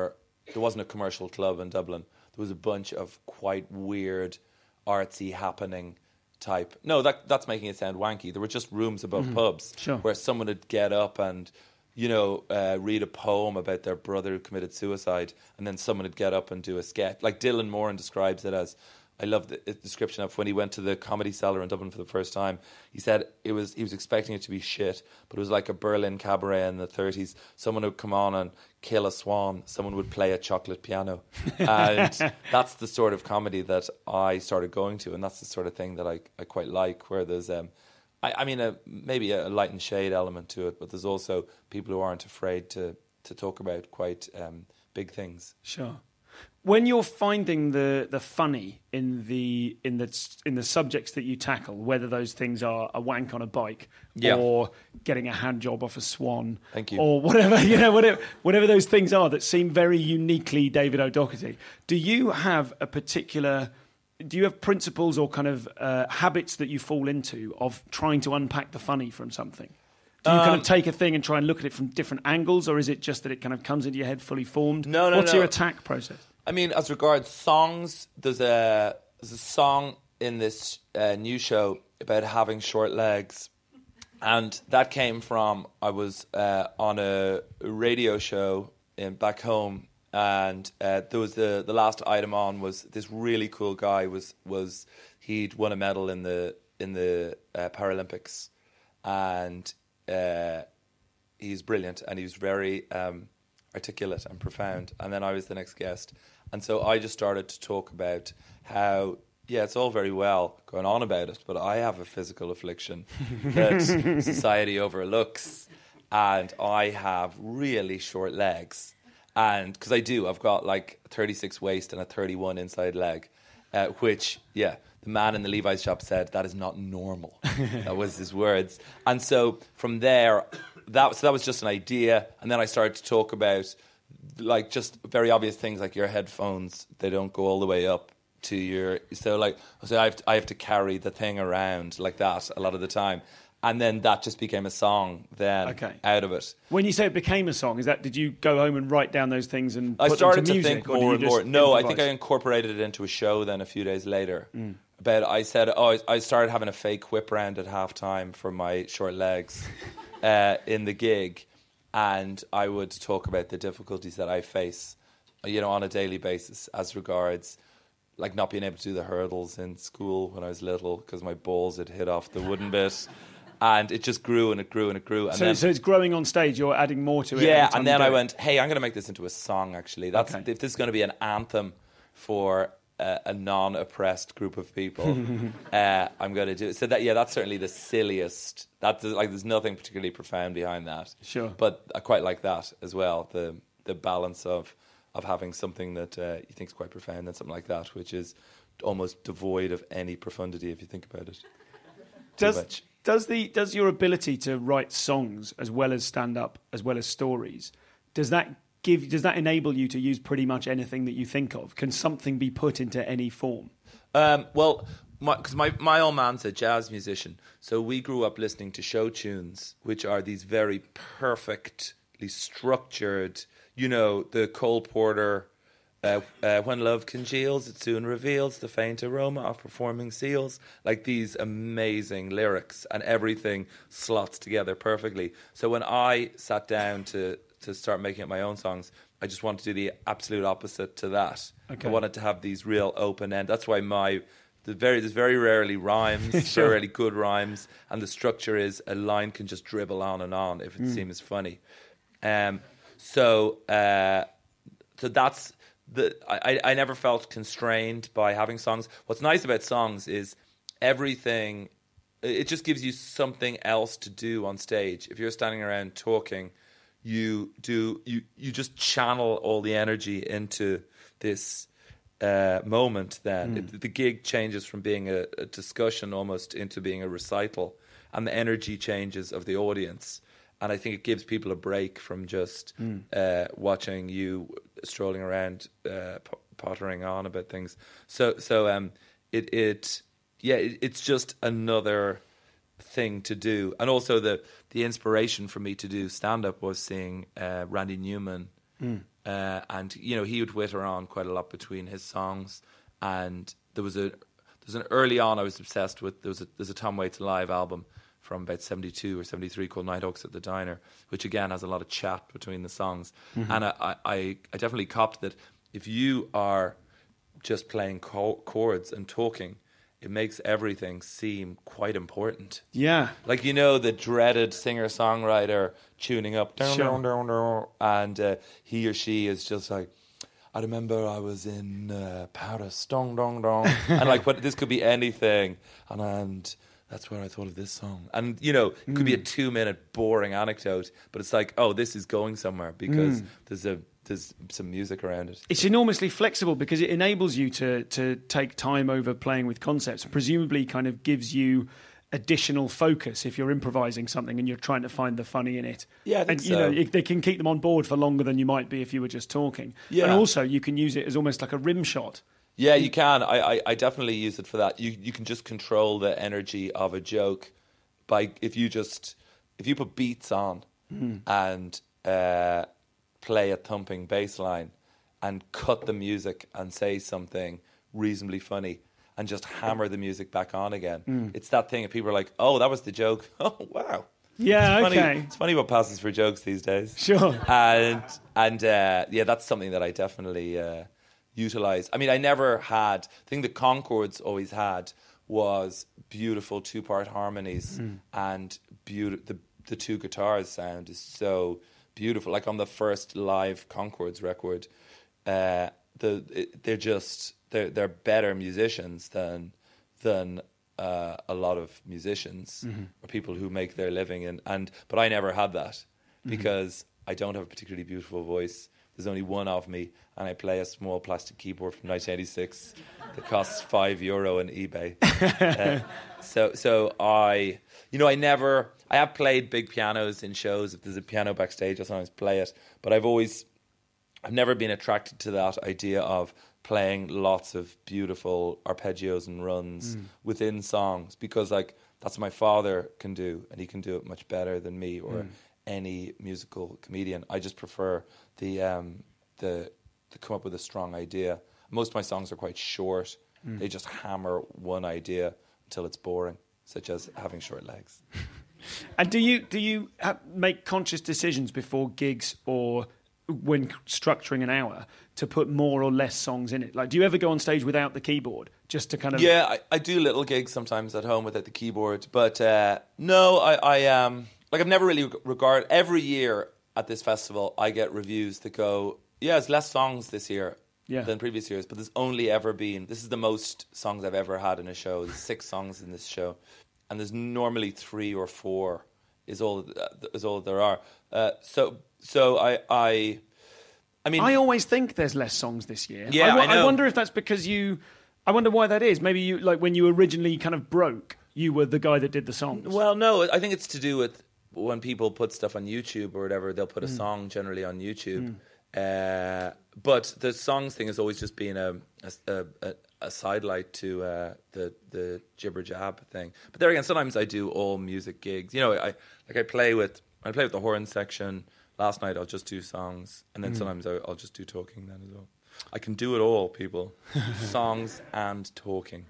there wasn't a commercial club in Dublin. There was a bunch of quite weird, artsy happening type. No, that that's making it sound wanky. There were just rooms above mm-hmm. pubs sure. where someone would get up and, you know, uh, read a poem about their brother who committed suicide, and then someone would get up and do a sketch. Like Dylan Moran describes it as, I love the description of when he went to the Comedy Cellar in Dublin for the first time. He said it was he was expecting it to be shit, but it was like a Berlin cabaret in the thirties. Someone would come on and kill a swan. Someone would play a chocolate piano. And that's the sort of comedy that I started going to, and that's the sort of thing that I, I quite like, where there's, um, I, I mean, a, maybe a light and shade element to it, but there's also people who aren't afraid to, to talk about quite um, big things. Sure. When you're finding the, the funny in the in the in the subjects that you tackle, whether those things are a wank on a bike yeah. or getting a hand job off a swan, Thank you. or whatever you know, whatever whatever those things are that seem very uniquely David O'Doherty, do you have a particular? Do you have principles or kind of uh, habits that you fall into of trying to unpack the funny from something? Do you um, kind of take a thing and try and look at it from different angles, or is it just that it kind of comes into your head fully formed? No, no, What's no. your attack process? I mean, as regards songs, there's a there's a song in this uh, new show about having short legs, and that came from I was uh, on a radio show in back home, and uh, there was the the last item on was this really cool guy was was he'd won a medal in the in the uh, Paralympics, and uh, he's brilliant, and he was very um, articulate and profound. And then I was the next guest. And so I just started to talk about how, yeah, it's all very well going on about it, but I have a physical affliction that society overlooks, and I have really short legs. And because I do, I've got like a thirty-six waist and a thirty-one inside leg, uh, which, yeah, the man in the Levi's shop said, that is not normal. That was his words. And so from there, that, so that was just an idea. And then I started to talk about like just very obvious things like your headphones, they don't go all the way up to your, so like, so I have to, I have to carry the thing around like that a lot of the time. And then that just became a song then okay. out of it. When you say it became a song, is that, did you go home and write down those things and put I started them to, to music, think more and more. No, improvise? I think I incorporated it into a show then a few days later. Mm. But I said, oh, I started having a fake whip round at halftime for my short legs uh, in the gig. And I would talk about the difficulties that I face, you know, on a daily basis as regards like not being able to do the hurdles in school when I was little because my balls had hit off the wooden bit. And it just grew and it grew and it grew. And so, then, so it's growing on stage. You're adding more to it. Yeah, and then I went, hey, I'm going to make this into a song, actually. That's okay. If this is going to be an anthem for uh, a non-oppressed group of people, uh, I'm going to do it. So, that, yeah, that's certainly the silliest. That's, like, there's nothing particularly profound behind that. Sure. But I quite like that as well, the the balance of, of having something that uh, you think is quite profound and something like that, which is almost devoid of any profundity if you think about it. Does, Too much. Does the does your ability to write songs as well as stand up as well as stories, does that give does that enable you to use pretty much anything that you think of? Can something be put into any form? Um, well, because my, my my old man's a jazz musician, so we grew up listening to show tunes, which are these very perfectly structured, you know, the Cole Porter. Uh, uh, when love congeals, it soon reveals the faint aroma of performing seals. Like these amazing lyrics, and everything slots together perfectly. So when I sat down to, to start making up my own songs, I just wanted to do the absolute opposite to that. Okay. I wanted to have these real open end. That's why my the very there's very rarely rhymes, Sure. very rarely good rhymes, and the structure is a line can just dribble on and on if it mm. seems funny. Um, so uh, so that's. The, I, I never felt constrained by having songs. What's nice about songs is everything, it just gives you something else to do on stage. If you're standing around talking, you do you, you just channel all the energy into this uh, moment then. Mm. It, the gig changes from being a, a discussion almost into being a recital, and the energy changes of the audience. And I think it gives people a break from just mm. uh, watching you strolling around, uh, pottering on about things. So, so um, it, it, yeah, it, it's just another thing to do. And also the the inspiration for me to do stand up was seeing uh, Randy Newman mm. uh, and you know he would whitter on quite a lot between his songs. And there was a there's an early on I was obsessed with. There was a there's a Tom Waits live album from about seventy-two or seventy-three called Nighthawks at the Diner, which again has a lot of chat between the songs. Mm-hmm. And I, I, I definitely copped that if you are just playing co- chords and talking, it makes everything seem quite important. Yeah. Like, you know, the dreaded singer-songwriter tuning up, down, Sure. down, down, down, and uh, he or she is just like, I remember I was in uh, Paris, dong, dong, dong. And like, but this could be anything. And, and that's where I thought of this song. And, you know, it could mm. be a two-minute boring anecdote, but it's like, oh, this is going somewhere because mm. there's a there's some music around it. It's enormously flexible because it enables you to to take time over playing with concepts, presumably kind of gives you additional focus if you're improvising something and you're trying to find the funny in it. Yeah, I think and, you so. know, it, they can keep them on board for longer than you might be if you were just talking. Yeah. And also you can use it as almost like a rim shot. Yeah, you can. I, I, I definitely use it for that. You you can just control the energy of a joke by if you just if you put beats on mm. and uh, play a thumping bass line and cut the music and say something reasonably funny and just hammer the music back on again. Mm. It's that thing if people are like, oh, that was the joke. Oh, wow. Yeah, it's okay. Funny, it's funny what passes for jokes these days. Sure. And, and uh, yeah, that's something that I definitely uh, utilise. I mean, I never had... The thing that Concords always had was beautiful two-part harmonies mm. and beauti- the, the two guitars sound is so... beautiful. Like on the first live Concords record, uh, the it, they're just they're they're better musicians than than uh, a lot of musicians mm-hmm. or people who make their living in. And but I never had that because mm-hmm. I don't have a particularly beautiful voice. There's only one of me, and I play a small plastic keyboard from nineteen eighty-six that costs five euro on eBay. uh, so so I. You know, I never... I have played big pianos in shows. If there's a piano backstage, I sometimes play it. But I've always... I've never been attracted to that idea of playing lots of beautiful arpeggios and runs mm. within songs. Because, like, that's what my father can do. And he can do it much better than me or mm. any musical comedian. I just prefer the um, the to come up with a strong idea. Most of my songs are quite short. Mm. They just hammer one idea until it's boring. Such as having short legs. And do you do you have, make conscious decisions before gigs or when structuring an hour to put more or less songs in it? Like, do you ever go on stage without the keyboard just to kind of? Yeah, I, I do little gigs sometimes at home without the keyboard, but uh, no, I, I um like I've never really regard every year at this festival I get reviews that go, yeah, it's less songs this year. Yeah. Than previous years, but there's only ever been, this is the most songs I've ever had in a show. There's six songs in this show, and there's normally three or four is all is all there are. Uh, so so I I I mean I always think there's less songs this year. Yeah, I, I know. I wonder if that's because you. I wonder why that is. Maybe you like when you originally kind of broke, you were the guy that did the songs. Well, no, I think it's to do with when people put stuff on YouTube or whatever. They'll put a mm. song generally on YouTube. Mm. Uh, but the songs thing has always just been a a, a, a sidelight to uh, the the jibber jab thing. But there again, sometimes I do all music gigs. You know, I like I play with I play with the horn section. Last night I'll just do songs, and then mm. sometimes I'll, I'll just do talking then as well. I can do it all, people. Songs and talking.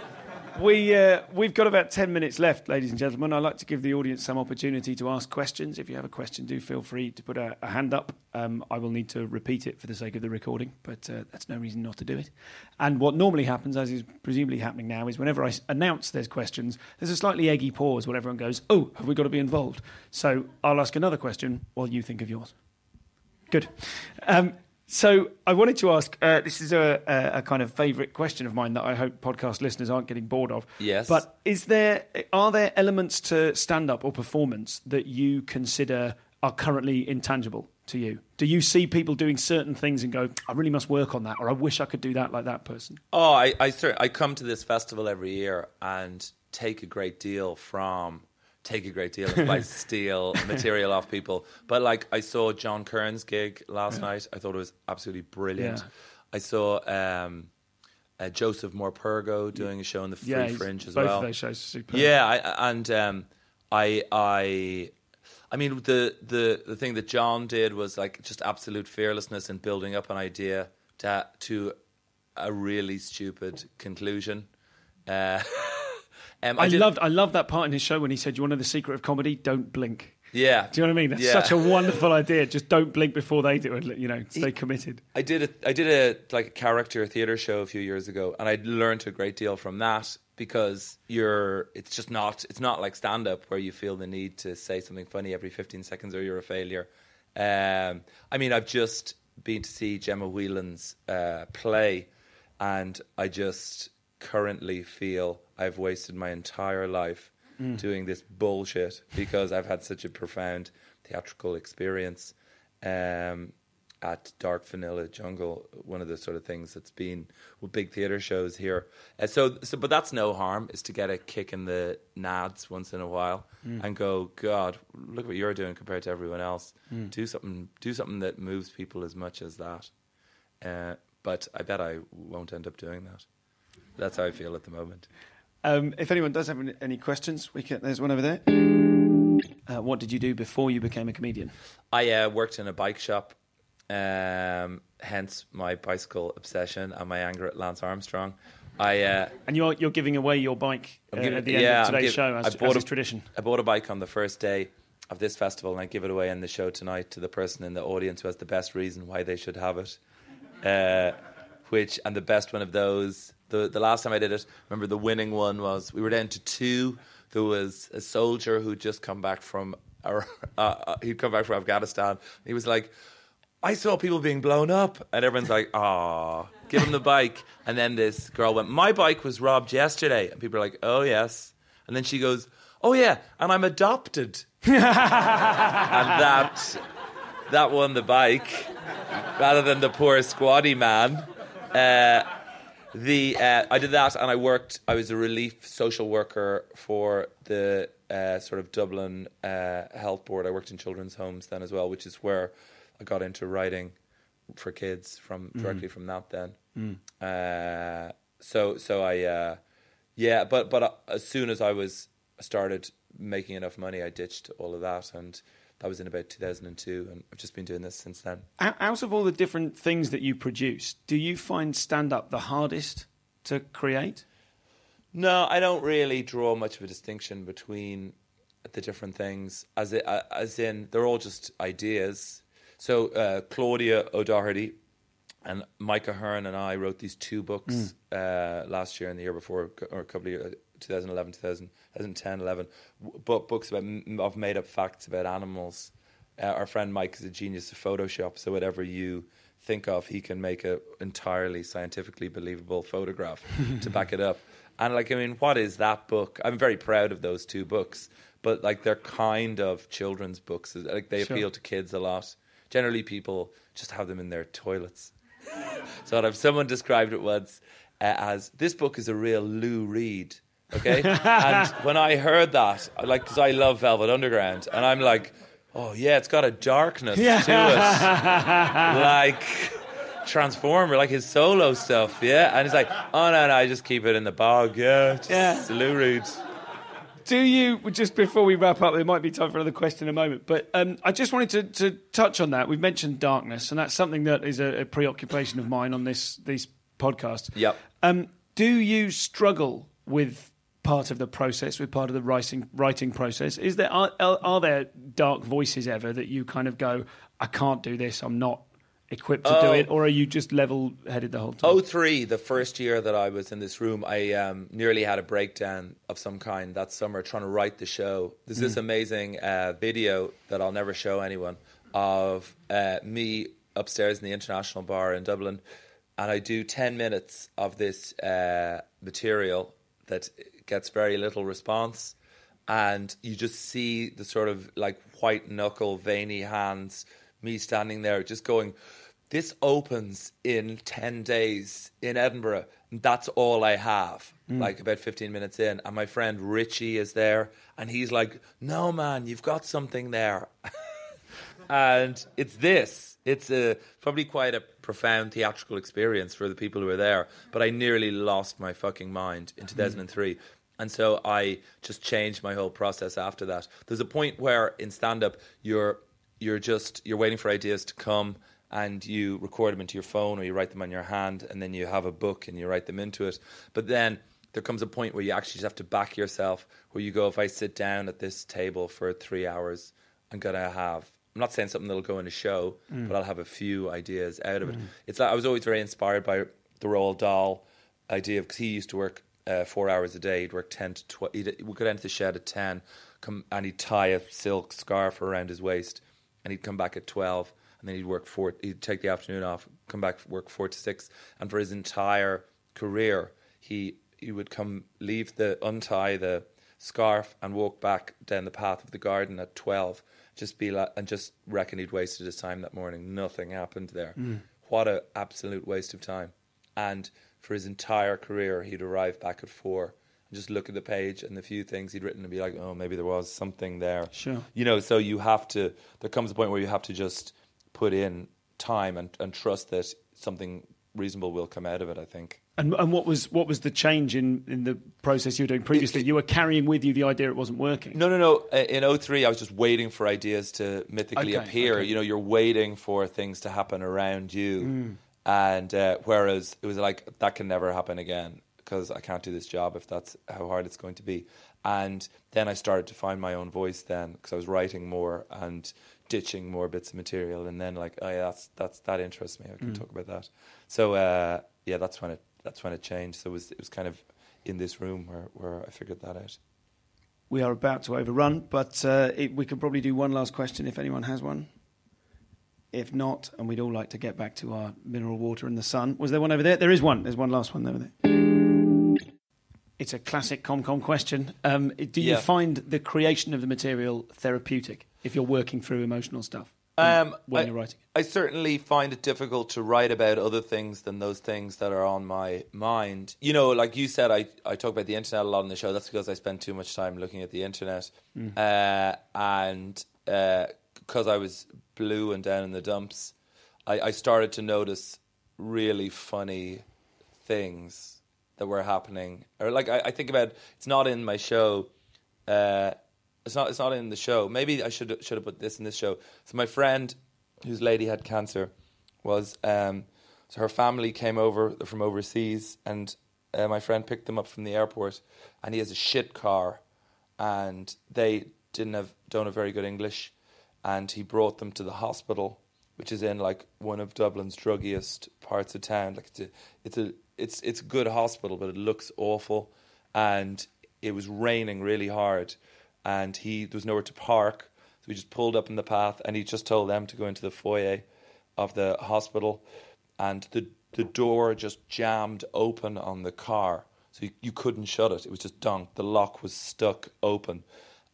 We, uh, we've got about ten minutes left, ladies and gentlemen. I'd like to give the audience some opportunity to ask questions. If you have a question, do feel free to put a, a hand up. Um, I will need to repeat it for the sake of the recording, but uh, that's no reason not to do it. And what normally happens, as is presumably happening now, is whenever I announce there's questions, there's a slightly eggy pause where everyone goes, oh, have we got to be involved? So I'll ask another question while you think of yours. Good. Um, So I wanted to ask, uh, this is a, a, a kind of favourite question of mine that I hope podcast listeners aren't getting bored of. Yes. But is there are there elements to stand-up or performance that you consider are currently intangible to you? Do you see people doing certain things and go, I really must work on that, or I wish I could do that like that person? Oh, I I, I come to this festival every year and take a great deal from... take a great deal if I steal material off people. But like I saw John Kern's gig last yeah. night. I thought it was absolutely brilliant. Yeah. I saw um, uh, Joseph Morpurgo doing a show in the Free yeah, Fringe as both well. Both of those shows are superb. Yeah, I, and um, I, I, I mean, the, the, the thing that John did was like just absolute fearlessness in building up an idea to, to a really stupid conclusion. Uh, um, I, I did, loved I loved that part in his show when he said, "You want to know the secret of comedy? Don't blink." Yeah. Do you know what I mean? That's yeah. such a wonderful idea. Just don't blink before they do it. You know, stay committed. I did a I did a like a character theatre show a few years ago, and I learned a great deal from that because you're it's just not it's not like stand up where you feel the need to say something funny every fifteen seconds or you're a failure. Um, I mean, I've just been to see Gemma Whelan's uh, play, and I just currently feel I've wasted my entire life mm. doing this bullshit because I've had such a profound theatrical experience um, at Dark Vanilla Jungle, one of the sort of things that's been with big theatre shows here. Uh, so, so, but that's no harm, is to get a kick in the nads once in a while mm. and go, God, look what you're doing compared to everyone else. Mm. Do something, do something that moves people as much as that. Uh, but I bet I won't end up doing that. That's how I feel at the moment. Um, if anyone does have any questions, we can, there's one over there. Uh, what did you do before you became a comedian? I uh, worked in a bike shop, um, hence my bicycle obsession and my anger at Lance Armstrong. I uh, and you're you're giving away your bike uh, giving, at the end yeah, of today's give, show, as, I bought as a, is tradition. I bought a bike on the first day of this festival, and I give it away in the show tonight to the person in the audience who has the best reason why they should have it. Uh, which and the best one of those. The the last time I did it, remember the winning one was, we were down to two. There was a soldier who'd just come back from, uh, uh, he'd come back from Afghanistan. He was like, I saw people being blown up. And everyone's like, aw, give him the bike. And then this girl went, my bike was robbed yesterday. And people are like, oh, yes. And then she goes, oh, yeah, and I'm adopted. And that, that won the bike, rather than the poor squatty man. Uh, The uh, I did that, and I worked. I was a relief social worker for the uh, sort of Dublin uh, Health Board. I worked in children's homes then as well, which is where I got into writing for kids from directly mm. from that. Then, mm. uh, so so I uh, yeah, but but uh, as soon as I was started making enough money, I ditched all of that, and that was in about two thousand two, and I've just been doing this since then. Out of all the different things that you produce, do you find stand-up the hardest to create? No, I don't really draw much of a distinction between the different things, as it, as in they're all just ideas. So uh, Claudia O'Doherty and Micah Hearn and I wrote these two books mm. uh, last year and the year before, or a couple of years, twenty eleven, twenty ten, eleven, book, books about, of made-up facts about animals. Uh, our friend Mike is a genius of Photoshop, so whatever you think of, he can make an entirely scientifically believable photograph to back it up. And, like, I mean, what is that book? I'm very proud of those two books, but, like, they're kind of children's books. Like, they sure. appeal to kids a lot. Generally, people just have them in their toilets. So if someone described it once uh, as, this book is a real Lou Reed. Okay, and when I heard that, like, because I love Velvet Underground, and I'm like, oh yeah, it's got a darkness yeah. to it, like Transformer, like his solo stuff, yeah. And he's like, oh no, no, I just keep it in the bog, yeah, just yeah. Lou Reed. Do you, just before we wrap up, there might be time for another question in a moment, but um, I just wanted to, to touch on that. We've mentioned darkness, and that's something that is a, a preoccupation of mine on this these podcasts. Yep. Um, do you struggle with part of the process, with part of the writing writing process? Is there are, are there dark voices ever that you kind of go, I can't do this, I'm not equipped to oh. do it, or are you just level-headed the whole time? oh three, the first year that I was in this room, I um, nearly had a breakdown of some kind that summer trying to write the show. There's mm. this amazing uh, video that I'll never show anyone of uh, me upstairs in the International Bar in Dublin, and I do ten minutes of this uh, material that gets very little response, and you just see the sort of like white knuckle veiny hands, me standing there just going, this opens in ten days in Edinburgh, and that's all I have. mm. Like about fifteen minutes in, and my friend Richie is there, and he's like, no man, you've got something there. And it's this it's a probably quite a profound theatrical experience for the people who are there, but I nearly lost my fucking mind in two thousand three. And so I just changed my whole process after that. There's a point where in stand-up, you're you're just, you're waiting for ideas to come, and you record them into your phone or you write them on your hand, and then you have a book and you write them into it. But then there comes a point where you actually just have to back yourself, where you go, if I sit down at this table for three hours, I'm going to have, I'm not saying something that'll go in a show, mm. but I'll have a few ideas out of it. Mm. It's like, I was always very inspired by the Roald Dahl idea, because he used to work uh, four hours a day. He'd work ten to twelve. He'd, he'd go down to the shed at ten, come, and he'd tie a silk scarf around his waist, and he'd come back at twelve. And then he'd work four, he'd take the afternoon off, come back, work four to six. And for his entire career, he he would come, leave the, untie the scarf and walk back down the path of the garden at twelve. Just be like, and just reckon he'd wasted his time that morning. Nothing happened there. Mm. What an absolute waste of time. And for his entire career, he'd arrive back at four and just look at the page and the few things he'd written and be like, oh, maybe there was something there. Sure. You know, so you have to, there comes a point where you have to just put in time and, and trust that something reasonable will come out of it, I think. And and what was what was the change in, in the process you were doing previously? It, it, you were carrying with you the idea it wasn't working. No, no, no. In oh three, I was just waiting for ideas to mythically okay, appear. Okay. You know, you're waiting for things to happen around you. Mm. And uh, whereas it was like, that can never happen again, because I can't do this job if that's how hard it's going to be. And then I started to find my own voice then, because I was writing more and ditching more bits of material, and then like, oh yeah, that's that's that interests me. I can mm. talk about that. So uh, yeah, that's when it that's when it changed. So it was it was kind of in this room where, where I figured that out. We are about to overrun, but uh, it, we could probably do one last question if anyone has one. If not, and we'd all like to get back to our mineral water in the sun. Was there one over there? There is one. There's one last one over there. It's a classic ComCom question. Um, do you yeah. find the creation of the material therapeutic if you're working through emotional stuff um, when I, you're writing? I certainly find it difficult to write about other things than those things that are on my mind. You know, like you said, I, I talk about the internet a lot on the show. That's because I spend too much time looking at the internet. Mm. Uh, and because uh, I was blue and down in the dumps, I, I started to notice really funny things that were happening, or like I, I think about, it's not in my show. Uh, it's not. It's not in the show. Maybe I should should have put this in this show. So my friend, whose lady had cancer, was um, so her family came over from overseas, and uh, my friend picked them up from the airport, and he has a shit car, and they didn't have don't have very good English, and he brought them to the hospital, which is in like one of Dublin's druggiest parts of town. Like it's a, it's a It's it's a good hospital, but it looks awful. And it was raining really hard, and he there was nowhere to park, so we just pulled up in the path, and he just told them to go into the foyer of the hospital, and the the door just jammed open on the car, so you, you couldn't shut it. It was just dunked. The lock was stuck open,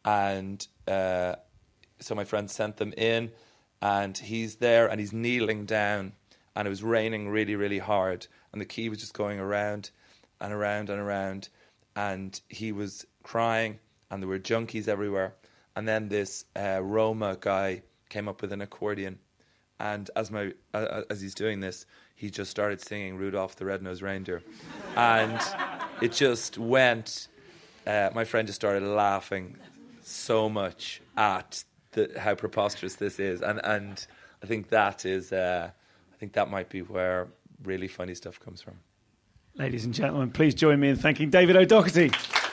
and uh, so my friend sent them in, and he's there, and he's kneeling down, and it was raining really, really hard. And the key was just going around and around and around. And he was crying, and there were junkies everywhere. And then this uh, Roma guy came up with an accordion. And as my uh, as he's doing this, he just started singing Rudolph the Red-Nosed Reindeer. And it just went... Uh, my friend just started laughing so much at the, how preposterous this is. And, and I think that is... Uh, I think that might be where really funny stuff comes from. Ladies and gentlemen, please join me in thanking David O'Doherty.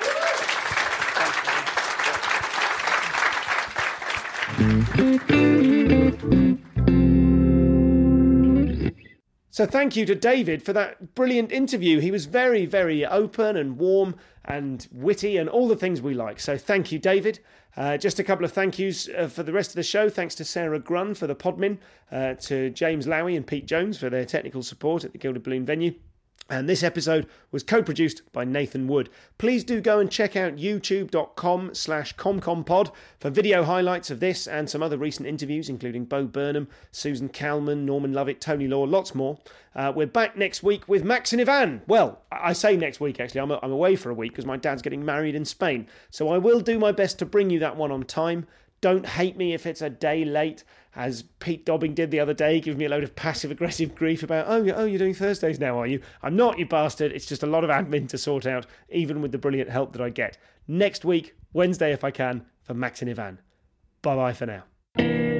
So thank you to David for that brilliant interview. He was very, very open and warm and witty and all the things we like. So thank you, David. Uh, just a couple of thank yous uh, for the rest of the show. Thanks to Sarah Grun for the podmin, uh, to James Lowy and Pete Jones for their technical support at the Gilded Balloon venue. And this episode was co-produced by Nathan Wood. Please do go and check out youtube.com slash comcompod for video highlights of this and some other recent interviews, including Bo Burnham, Susan Calman, Norman Lovett, Tony Law, lots more. Uh, we're back next week with Max and Ivan. Well, I say next week, actually. I'm, I'm away for a week because my dad's getting married in Spain. So I will do my best to bring you that one on time. Don't hate me if it's a day late, as Pete Dobbing did the other day, giving me a load of passive-aggressive grief about, oh, oh, you're doing Thursdays now, are you? I'm not, you bastard. It's just a lot of admin to sort out, even with the brilliant help that I get. Next week, Wednesday if I can, for Max and Ivan. Bye-bye for now.